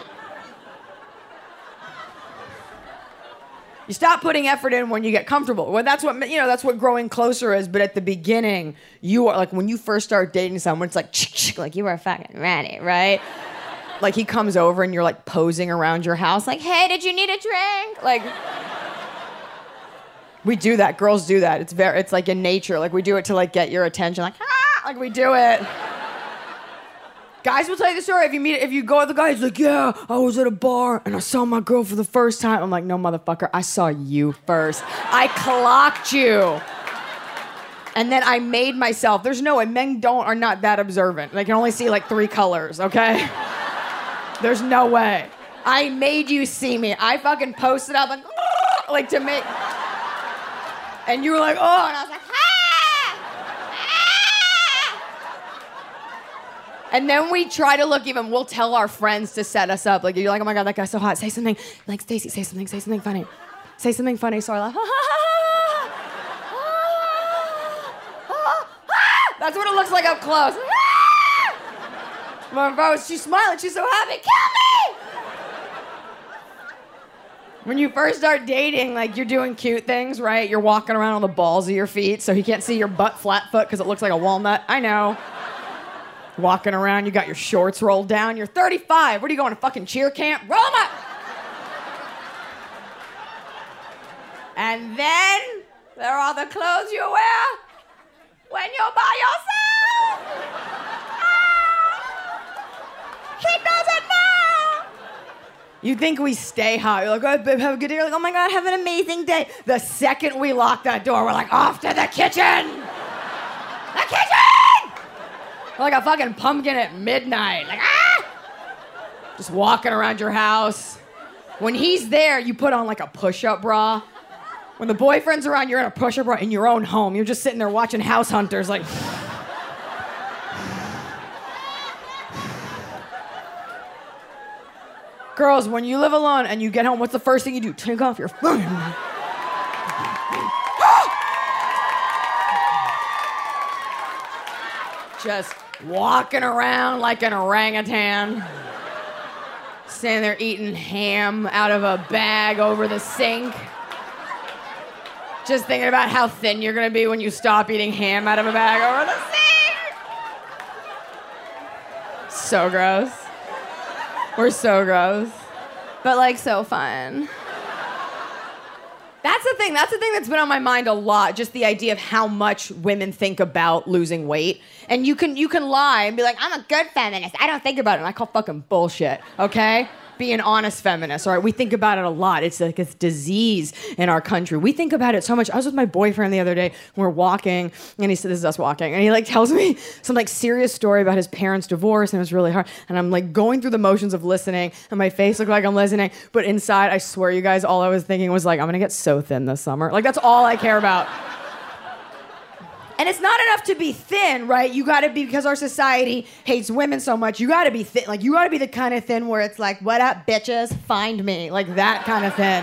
[SPEAKER 6] You stop putting effort in when you get comfortable. Well, that's what, you know, that's what growing closer is. But at the beginning, you are like, when you first start dating someone, it's like, like you are fucking ready, right? Like he comes over and you're like posing around your house, like, hey, did you need a drink? Like, we do that. Girls do that. It's very, it's like in nature. Like we do it to like get your attention. Like, ah, like we do it. Guys will tell you the story. If you meet, if you go with the guy, he's like, yeah, I was at a bar and I saw my girl for the first time. I'm like, no, motherfucker, I saw you first. I clocked you. And then I made myself. There's no way. Men don't are not that observant. They can only see like three colors, okay? There's no way. I made you see me. I fucking posted up like, oh, like to make. And you were like, oh, and I was like, ah! Ah! And then we try to look even, we'll tell our friends to set us up. Like, you're like, oh my God, that guy's so hot. Say something. Like, Stacey, say something, say something funny. say something funny, so I laugh. That's what it looks like up close. My bro, she's smiling, she's so happy. Kill me! When you first start dating, like you're doing cute things, right? You're walking around on the balls of your feet so he can't see your butt flat foot because it looks like a walnut. I know. Walking around, you got your shorts rolled down. You're thirty-five. What are you going to fucking cheer camp? Roll them up! And then there are the clothes you wear when you're by yourself. Ah, he doesn't know. You think we stay hot. You're like, oh, babe, have a good day. You're like, oh my God, have an amazing day. The second we lock that door, we're like, off to the kitchen. The kitchen! We're like a fucking pumpkin at midnight. Like, ah! Just walking around your house. When he's there, you put on like a push-up bra. When the boyfriend's around, you're in a push-up bra in your own home. You're just sitting there watching House Hunters like... Girls, when you live alone and you get home, what's the first thing you do? Take off your phone. Just walking around like an orangutan. Standing there eating ham out of a bag over the sink. Just thinking about how thin you're gonna be when you stop eating ham out of a bag over the sink. So gross. We're so gross. But like so fun. That's the thing. That's the thing that's been on my mind a lot. Just the idea of how much women think about losing weight. And you can you can lie and be like, I'm a good feminist. I don't think about it. And I call fucking bullshit, okay? Be an honest feminist, all right? We think about it a lot. It's like a disease in our country. We think about it so much. I was with my boyfriend the other day. We were walking, and he said, this is us walking. And he like tells me some like serious story about his parents' divorce, and it was really hard. And I'm like going through the motions of listening, and my face looked like I'm listening. But inside, I swear you guys, all I was thinking was like, I'm gonna get so thin this summer. Like, that's all I care about. And it's not enough to be thin, right? You gotta be, because our society hates women so much, you gotta be thin. Like, you gotta be the kind of thin where it's like, what up, bitches? Find me. Like, that kind of thin.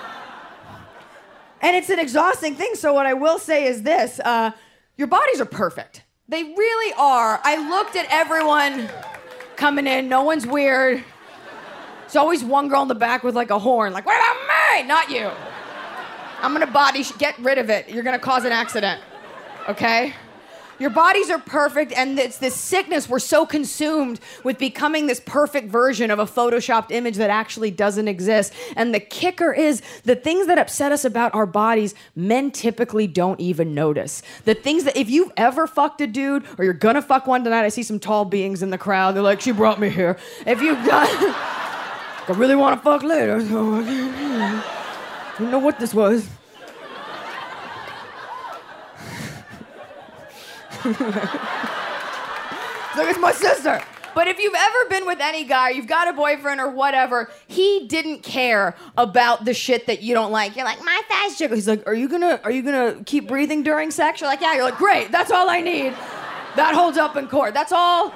[SPEAKER 6] And it's an exhausting thing, so what I will say is this. Uh, your bodies are perfect. They really are. I looked at everyone coming in. No one's weird. There's always one girl in the back with, like, a horn. Like, what about me? Not you. I'm gonna body... Sh- get rid of it. You're gonna cause an accident. Okay? Your bodies are perfect, and it's this sickness. We're so consumed with becoming this perfect version of a photoshopped image that actually doesn't exist. And the kicker is, the things that upset us about our bodies, men typically don't even notice. The things that, if you've ever fucked a dude, or you're gonna fuck one tonight, I see some tall beings in the crowd, they're like, she brought me here. If you've done, I really wanna fuck later, so I don't know what this was. So it's my sister. But if you've ever been with any guy, you've got a boyfriend or whatever, he didn't care about the shit that you don't like. You're like, my thighs jiggle. He's like, are you gonna are you gonna keep breathing during sex? You're like, yeah. You're like, great, that's all I need. That holds up in court. That's all.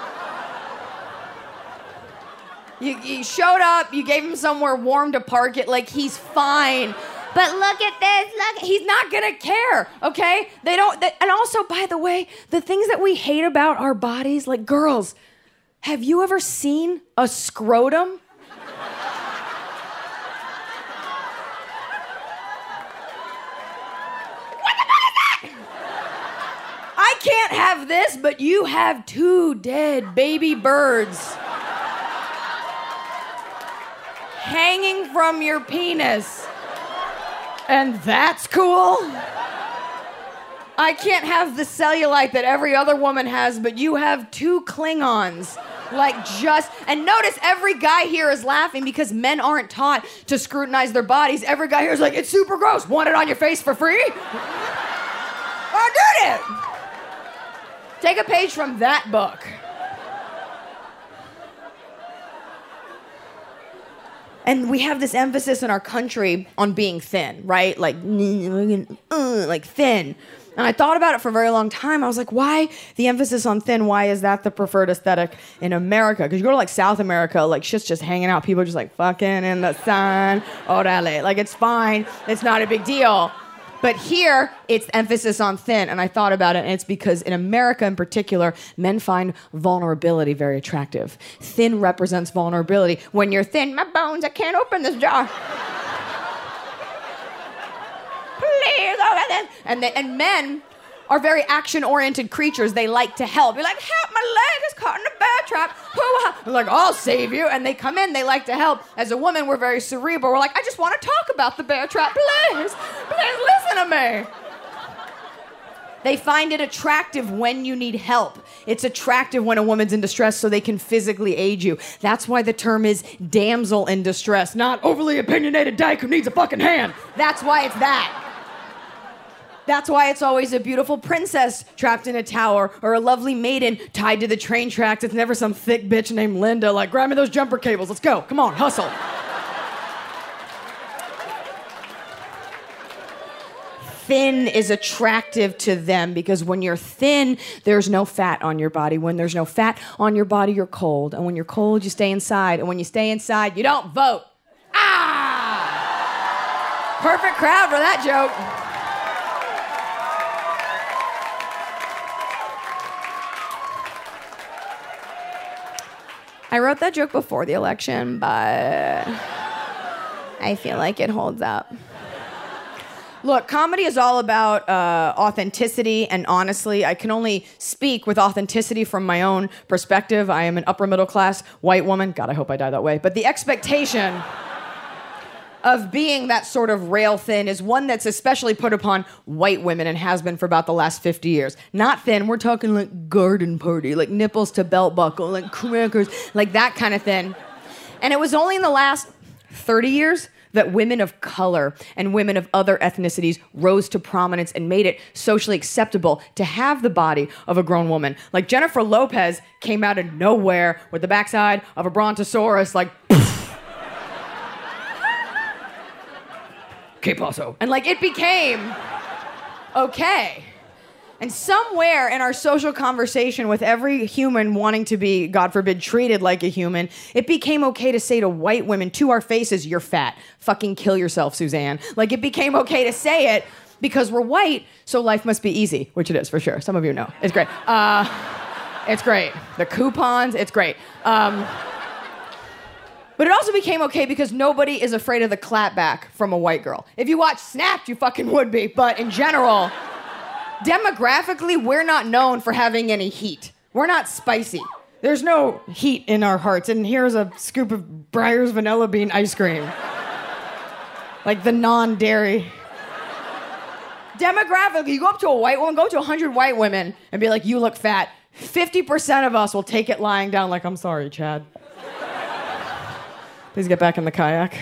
[SPEAKER 6] You, you showed up, you gave him somewhere warm to park it, like he's fine. But look at this, look, he's not gonna care, okay? They don't, they, and also, by the way, the things that we hate about our bodies, like girls, have you ever seen a scrotum? What the fuck is that? I can't have this, but you have two dead baby birds hanging from your penis. And that's cool? I can't have the cellulite that every other woman has, but you have two Klingons. Like just, and notice every guy here is laughing because men aren't taught to scrutinize their bodies. Every guy here is like, it's super gross. Want it on your face for free? I did it. Take a page from that book. And we have this emphasis in our country on being thin, right? Like, like thin. And I thought about it for a very long time. I was like, why the emphasis on thin? Why is that the preferred aesthetic in America? Because you go to like South America, like shit's just hanging out. People are just like fucking in the sun. Orale. Like it's fine. It's not a big deal. But here, it's emphasis on thin. And I thought about it, and it's because in America in particular, men find vulnerability very attractive. Thin represents vulnerability. When you're thin, my bones, I can't open this jar. Please open this. And, they, and men are very action-oriented creatures. They like to help. You're like, help, my leg is caught in a bear trap. They're like, I'll save you. And they come in, they like to help. As a woman, we're very cerebral. We're like, I just want to talk about the bear trap. Please, please listen to me. They find it attractive when you need help. It's attractive when a woman's in distress so they can physically aid you. That's why the term is damsel in distress, not overly opinionated dyke who needs a fucking hand. That's why it's that. That's why it's always a beautiful princess trapped in a tower or a lovely maiden tied to the train tracks. It's never some thick bitch named Linda like, grab me those jumper cables, let's go, come on, hustle. Thin is attractive to them because when you're thin, there's no fat on your body. When there's no fat on your body, you're cold. And when you're cold, you stay inside. And when you stay inside, you don't vote. Ah! Perfect crowd for that joke. I wrote that joke before the election, but I feel like it holds up. Look, comedy is all about uh, authenticity, and honestly, I can only speak with authenticity from my own perspective. I am an upper middle class white woman. God, I hope I die that way. But the expectation of being that sort of rail thin is one that's especially put upon white women and has been for about the last fifty years. Not thin, we're talking like garden party, like nipples to belt buckle, like crackers, like that kind of thin. And it was only in the last thirty years that women of color and women of other ethnicities rose to prominence and made it socially acceptable to have the body of a grown woman. Like Jennifer Lopez came out of nowhere with the backside of a brontosaurus, like, que paso? And like it became okay. And somewhere in our social conversation with every human wanting to be, God forbid, treated like a human, it became okay to say to white women to our faces, you're fat. Fucking kill yourself, Suzanne. Like it became okay to say it because we're white, so life must be easy, which it is for sure. Some of you know. It's great. Uh, it's great. The coupons, it's great. Um, But it also became okay because nobody is afraid of the clapback from a white girl. If you watch Snapped, you fucking would be. But in general, demographically, we're not known for having any heat. We're not spicy. There's no heat in our hearts. And here's a scoop of Breyer's vanilla bean ice cream. Like the non-dairy. Demographically, you go up to a white woman, go up to one hundred white women and be like, you look fat. fifty percent of us will take it lying down like, I'm sorry, Chad. Please get back in the kayak.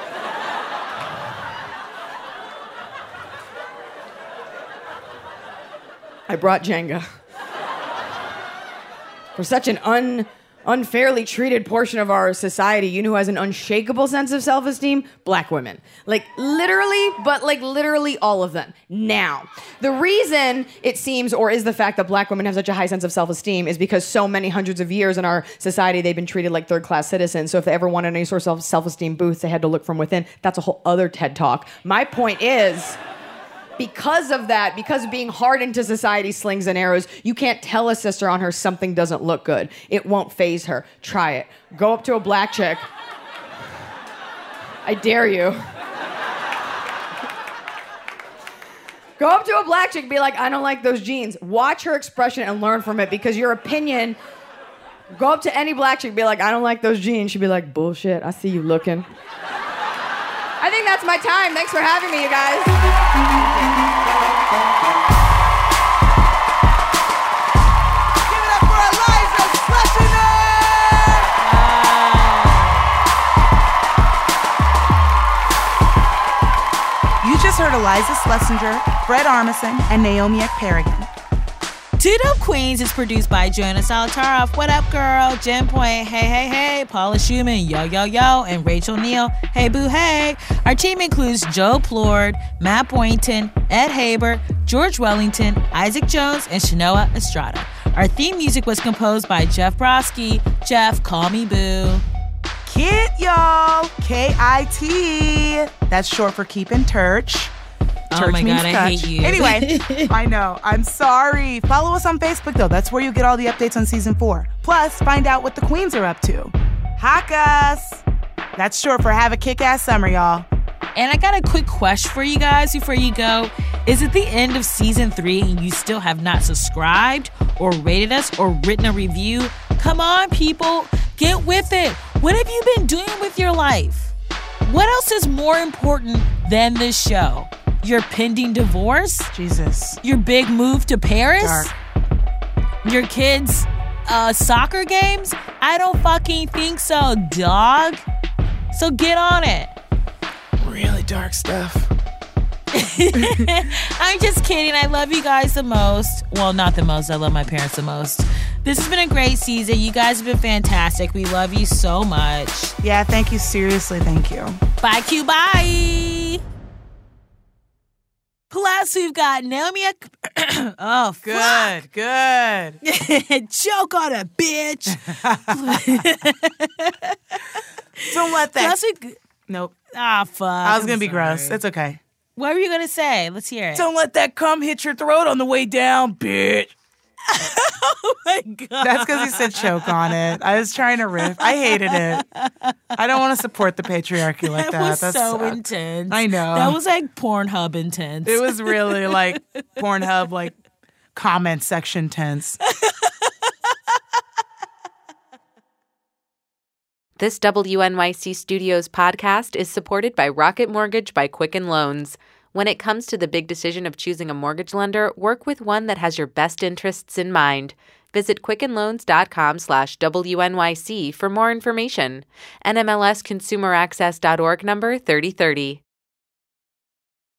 [SPEAKER 6] I brought Jenga. For such an un, unfairly treated portion of our society, you know who has an unshakable sense of self-esteem? Black women. Like, literally, but like literally all of them. Now, the reason it seems, or is the fact that black women have such a high sense of self-esteem is because so many hundreds of years in our society, they've been treated like third-class citizens. So if they ever wanted any sort of self-esteem boost, they had to look from within. That's a whole other TED Talk. My point is, because of that, because of being hardened to society's slings and arrows, you can't tell a sister on her something doesn't look good. It won't faze her. Try it. Go up to a black chick. I dare you. Go up to a black chick and be like, I don't like those jeans. Watch her expression and learn from it because your opinion, go up to any black chick and be like, I don't like those jeans. She'd be like, bullshit, I see you looking. I think that's my time. Thanks for having me, you guys.
[SPEAKER 3] Give it up for Iliza Schlesinger! You just heard Iliza Schlesinger, Fred Armisen, and Naomi Ekperigin.
[SPEAKER 2] Two Dope Queens is produced by Joanna Salataroff. What up, girl? Jen Point. Hey, hey, hey. Paula Schumann. Yo, yo, yo. And Rachel Neal. Hey, boo, hey. Our team includes Joe Plord, Matt Boynton, Ed Haber, George Wellington, Isaac Jones, and Shanoa Estrada. Our theme music was composed by Jeff Brodsky. Jeff, call me boo.
[SPEAKER 3] Kit, y'all. K I T. That's short for keep in church.
[SPEAKER 2] Oh my God, I hate you.
[SPEAKER 3] Anyway, I know. I'm sorry. Follow us on Facebook, though. That's where you get all the updates on season four. Plus, find out what the queens are up to. Hack us. That's short for have a kick-ass summer, y'all.
[SPEAKER 2] And I got a quick question for you guys before you go. Is it the end of season three and you still have not subscribed or rated us or written a review? Come on, people. Get with it. What have you been doing with your life? What else is more important than this show? Your pending divorce?
[SPEAKER 3] Jesus.
[SPEAKER 2] Your big move to Paris?
[SPEAKER 3] Dark.
[SPEAKER 2] Your kids' uh, soccer games? I don't fucking think so, dog. So get on it.
[SPEAKER 3] Really dark stuff.
[SPEAKER 2] I'm just kidding. I love you guys the most. Well, not the most. I love my parents the most. This has been a great season. You guys have been fantastic. We love you so much.
[SPEAKER 3] Yeah, thank you. Seriously, thank you.
[SPEAKER 2] Bye, Q. Bye. Plus, we've got Naomi. Oh,
[SPEAKER 3] Good,
[SPEAKER 2] fuck.
[SPEAKER 3] good.
[SPEAKER 2] Choke on a bitch.
[SPEAKER 3] Don't let that.
[SPEAKER 2] Plus, we.
[SPEAKER 3] Nope.
[SPEAKER 2] Ah, fuck.
[SPEAKER 3] I was
[SPEAKER 2] I'm
[SPEAKER 3] going to be
[SPEAKER 2] sorry.
[SPEAKER 3] gross. It's okay.
[SPEAKER 2] What were you going to say? Let's hear it.
[SPEAKER 3] Don't let that cum hit your throat on the way down, bitch.
[SPEAKER 2] Oh, my God.
[SPEAKER 3] That's because he said choke on it. I was trying to riff. I hated it. I don't want to support the patriarchy like that.
[SPEAKER 2] That was
[SPEAKER 3] That's
[SPEAKER 2] so
[SPEAKER 3] sucked.
[SPEAKER 2] intense.
[SPEAKER 3] I know.
[SPEAKER 2] That was like Pornhub intense.
[SPEAKER 3] It was really like Pornhub, like comment section tense.
[SPEAKER 9] This W N Y C Studios podcast is supported by Rocket Mortgage by Quicken Loans. When it comes to the big decision of choosing a mortgage lender, work with one that has your best interests in mind. Visit quickenloans.com slash WNYC for more information. N M L S consumer access dot org number thirty thirty.